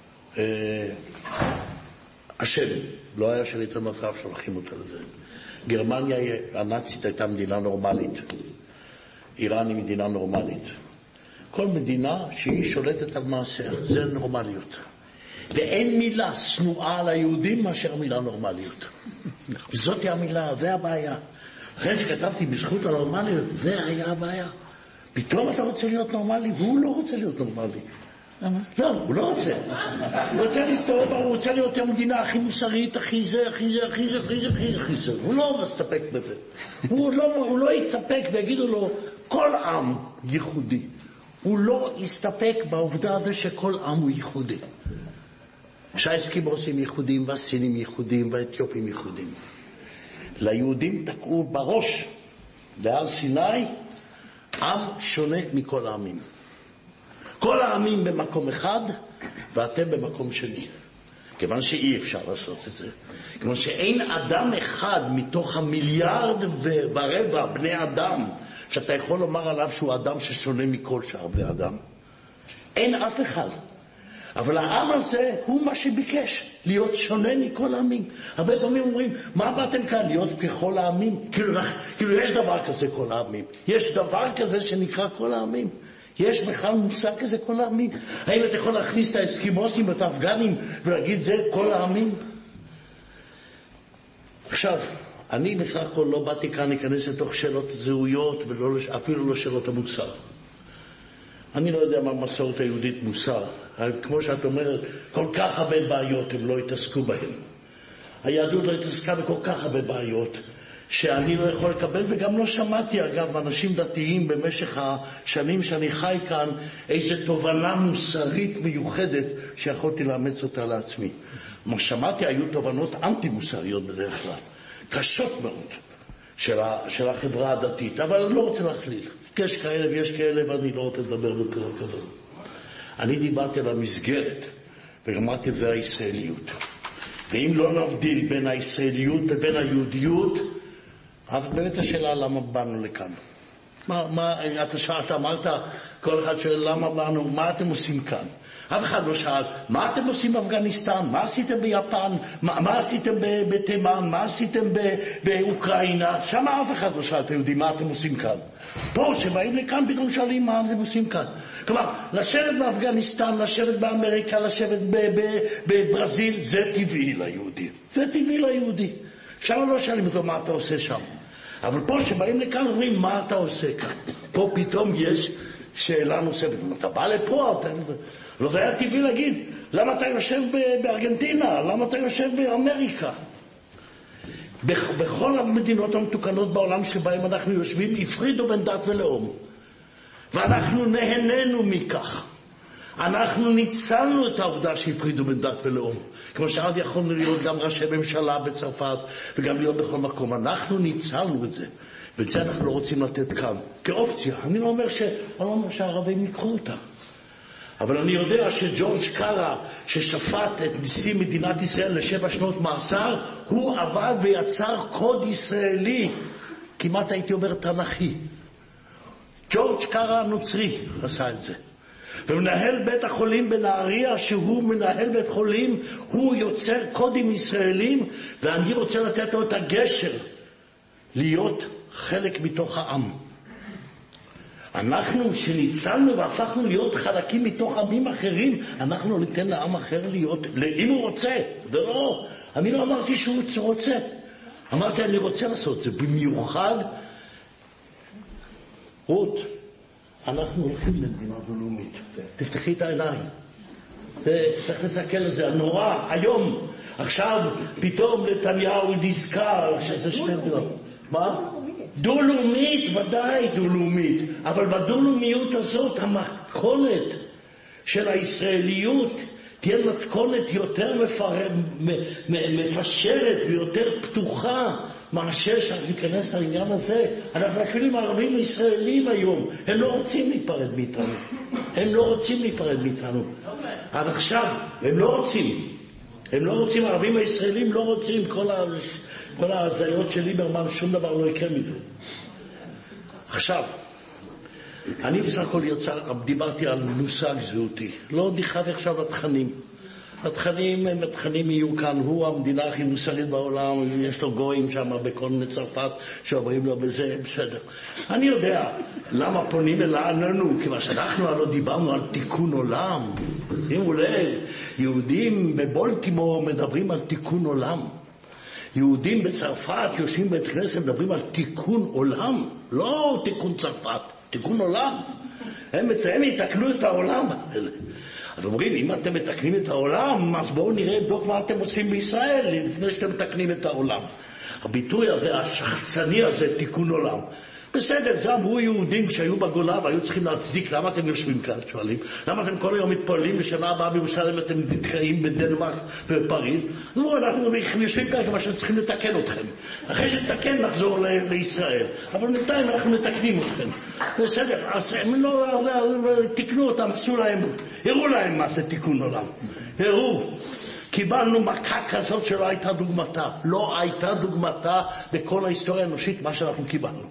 אשם, לא היה שליט על מעשיו, שולחים אותו לזה. גרמניה הנאצית הייתה מדינה נורמלית, איראן היא מדינה נורמלית. כל מדינה שהיא שולטת על מעשיה, זה נורמליות. ואין מילה שנואה על היהודים מאשר המילה נורמליות. וזאת היא המילה, זה הבעיה. לכן שכתבתי בזכות הנורמליות, זה היה הבעיה. פתאום אתה רוצה להיות נורמלי, והוא לא רוצה להיות נורמלי. לא, הוא לא רוצה. הוא רוצה להסתובב, הוא רוצה להיות המדינה הכי מוסרית, הכי זה. הוא לא מסתפק בזה. הוא לא יסתפק ויגידו לו, כל עם ייחודי. הוא לא יסתפק בעובדה הזה שכל עם הוא ייחודי. שהאסקימוסים ייחודים, והסינים ייחודים, והאתיופים ייחודים. ליהודים תקעו בראש, בהר סיני, עם שונה מכל העמים. כל העמים במקום אחד, ואתם במקום שני. כיוון שאי אפשר לעשות את זה. כיוון שאין אדם אחד מתוך 1.25 מיליארד בני אדם, שאתה יכול לומר עליו שהוא אדם ששונה מכל שאר בני אדם. אין אף אחד. אבל העם הזה הוא מה שביקש, להיות שונה מכל העמים. הרבה פעמים אומרים, מה באתם כאן? להיות ככל העמים? כאילו יש דבר כזה כל העמים. יש דבר כזה שנקרא כל העמים. יש בכלל מושג כזה כל העמים. האם אתה יכול להכניס את האסקימוסים ואת האפגנים ולהגיד זה כל העמים? עכשיו, אני בסך הכל לא באתי כאן להיכנס לתוך שאלות זהויות ואפילו לא שאלות המוסר. אני לא יודע מה מסורת היהודית מוסר. כמו שאת אומרת, כל כך הרבה בעיות הם לא התעסקו בהן. היהדות לא התעסקה בכל כך הרבה בעיות שאני לא יכול לקבל, וגם לא שמעתי אגב אנשים דתיים במשך השנים שאני חי כאן איזו תובנה מוסרית מיוחדת שיכולתי לאמץ אותה לעצמי. מה שמעתי היו תובנות אנטי-מוסריות בדרך כלל, קשות מאוד של החברה הדתית, אבל אני לא רוצה להכליל. יש כאלה ויש כאלה ואני לא רוצה לדבר בפרק הזה. אני דיברתי על המסגרת וגמרתי את זה הישראליות. ואם לא נבדיל בין הישראליות לבין היהודיות, אז באמת השאלה למה באנו לכאן. אתה אמרת, כל אחד שואל למה באנו, מה אתם עושים כאן? אף אחד לא שאל, מה אתם עושים באפגניסטן? מה עשיתם ביפן? מה עשיתם בתימן? מה עשיתם באוקראינה? שם אף אחד לא שאל, אתם יודעים מה אתם עושים כאן. פה שבאים לכאן פתאום שואלים מה אתם עושים כאן. כלומר, לשבת באפגניסטן, לשבת באמריקה, לשבת בברזיל, זה טבעי ליהודי. זה טבעי ליהודי. שם לא שואלים אותו מה אתה עושה שם. אבל פה שבאים לכאן אומרים מה אתה עושה כאן. פה פתאום יש שאלה נוספת. אתה בא לפה, לא זה היה טבעי להגיד, למה אתה יושב בארגנטינה? למה אתה יושב באמריקה? בכל המדינות המתוקנות בעולם שבהם אנחנו יושבים, הפרידו בין דת ולאום. ואנחנו נהנינו מכך. אנחנו ניצלנו את העובדה שהפרידו בין דת ולאום. כמו שעד יכולנו להיות גם ראשי ממשלה בצרפת וגם להיות בכל מקום. אנחנו ניצלנו את זה. ואת זה אנחנו לא רוצים לתת כאן. כאופציה. אני לא אומר שהערבים יקחו אותה. אבל אני יודע שג'ורג' קארה, ששפט את נשיא מדינת ישראל ל7 שנות מאסר, הוא עבד ויצר קוד ישראלי, כמעט הייתי אומר תנכי. ג'ורג' קארה הנוצרי עשה את זה. ומנהל בית החולים בנהריה, שהוא מנהל בית חולים, הוא יוצר קודים ישראלים, ואני רוצה לתת לו את הגשר להיות חלק מתוך העם. אנחנו שניצלנו והפכנו להיות חלקים מתוך עמים אחרים, אנחנו ניתן לעם אחר להיות, אם הוא רוצה. ולא, אני לא אמרתי שהוא רוצה. אמרתי אני רוצה לעשות זה. במיוחד, רות, אנחנו הולכים למדינה דו-לאומית. תפתחי את העיניים. צריך לסתכל על זה, הנורא, היום. עכשיו, פתאום נתניהו נזכר שזה שתי מדינות. מה? דו-לאומית, ודאי דו-לאומית. אבל בדו-לאומיות הזאת, המחולת של הישראליות תהיה מתכונת יותר מפשרת ויותר פתוחה מאשר שאנחנו ניכנס לעניין הזה. אנחנו אפילו עם הערבים הישראלים היום, הם לא רוצים להיפרד מאיתנו. הם לא רוצים להיפרד מאיתנו. עד עכשיו, הם לא רוצים. הם לא רוצים, הערבים הישראלים לא רוצים, כל ההזיות של ליברמן, שום דבר לא יקרה מזה. עכשיו, אני בסך הכל דיברתי על מושג זהותי. לא דיחתי עכשיו לתכנים. התכנים יהיו כאן, הוא המדינה הכי מוסרית בעולם, יש לו גויים שם בכל מיני צרפת שאומרים לו בזה, בסדר. אני יודע למה פונים אלינו, כיוון שאנחנו לא דיברנו על תיקון עולם. שימו לב, יהודים בבולטימור מדברים על תיקון עולם. יהודים בצרפת יושבים בית כנסת מדברים על תיקון עולם, לא תיקון צרפת, תיקון עולם. הם יתקנו את העולם. אז אומרים, אם אתם מתקנים את העולם, אז בואו נראה בדיוק מה אתם עושים בישראל לפני שאתם מתקנים את העולם. הביטוי הזה, השחצני הזה, תיקון עולם. בסדר, זה אמרו יהודים שהיו בגולה והיו צריכים להצדיק, למה אתם יושבים כאן, שואלים? למה אתם כל היום מתפללים בשנה הבאה בירושלים, אתם נתקעים בדנמרק ובפריז? אנחנו יושבים כאן כמה שצריכים לתקן אתכם. אחרי שתקן נחזור לישראל, אבל בינתיים אנחנו מתקנים אתכם. בסדר, אז הם לא תקנו אותם, הראו להם מה זה תיקון עולם. הראו. קיבלנו מכה כזאת שלא הייתה דוגמתה. לא הייתה דוגמתה בכל ההיסטוריה האנושית מה שאנחנו קיבלנו.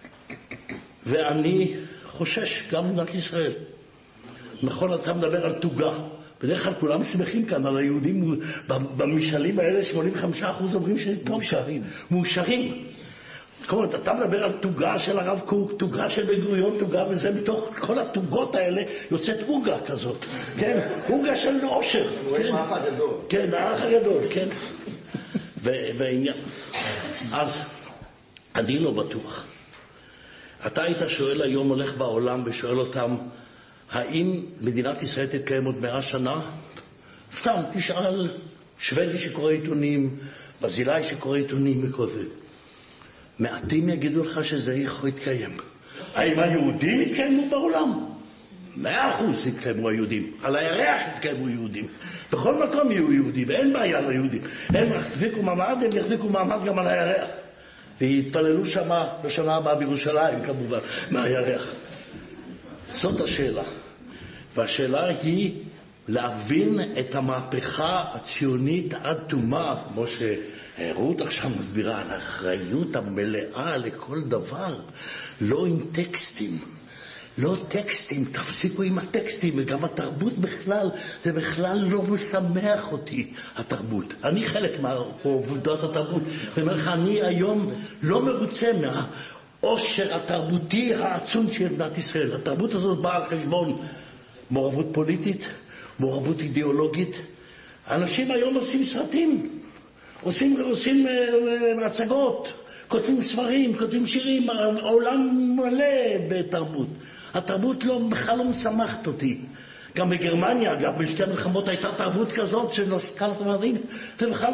ואני חושש גם במדינת ישראל. נכון, אתה מדבר על תוגה. בדרך כלל כולם שמחים כאן על היהודים, במשאלים האלה 85% אומרים שטוב. מאושרים. כלומר, אתה מדבר על תוגה של הרב קוק, תוגה של בן גוריון, תוגה, וזה מתוך כל התוגות האלה יוצאת אוגה כזאת. כן, אוגה של עושר. רואים האח הגדול. כן, האח הגדול, כן. והעניין. אז אני לא בטוח. אתה היית שואל היום, הולך בעולם ושואל אותם, האם מדינת ישראל תתקיים עוד 100 שנה? סתם, תשאל שוודי שקורא עיתונים, בזילאי שקורא עיתונים וכל זה. מעטים יגידו לך שזה יכול להתקיים. האם היהודים יתקיימו בעולם? 100% יתקיימו היהודים. על הירח יתקיימו יהודים. בכל מקום יהיו יהודים, אין בעיה ליהודים. הם יחזיקו מעמד, הם יחזיקו מעמד גם על הירח. והתפללו שמה בשנה הבאה בירושלים כמובן, מהירח. זאת השאלה. והשאלה היא להבין את המהפכה הציונית עד תומה, כמו שרות עכשיו מסבירה, על האחריות המלאה לכל דבר, לא עם טקסטים. לא טקסטים, תפסיקו עם הטקסטים, וגם התרבות בכלל, זה בכלל לא משמח אותי, התרבות. אני חלק מהעובדות התרבות, ואומר לך, אני היום לא מרוצה מהעושר התרבותי העצום של מדינת ישראל. התרבות הזאת באה על חשבון מעורבות פוליטית, מעורבות אידיאולוגית. אנשים היום עושים סרטים, עושים הצגות, כותבים ספרים, כותבים שירים, העולם מלא בתרבות. התרבות בכלל לא משמחת אותי. גם בגרמניה, אגב, בשתי המלחמות הייתה תרבות כזאת שנוסקה לתמרים, ובכלל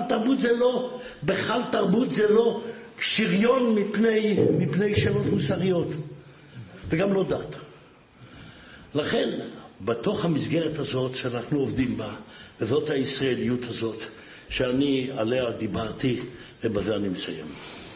תרבות זה לא שריון מפני שאלות מוסריות, וגם לא דת. לכן, בתוך המסגרת הזאת שאנחנו עובדים בה, וזאת הישראליות הזאת, שאני עליה דיברתי, ובזה אני מסיים.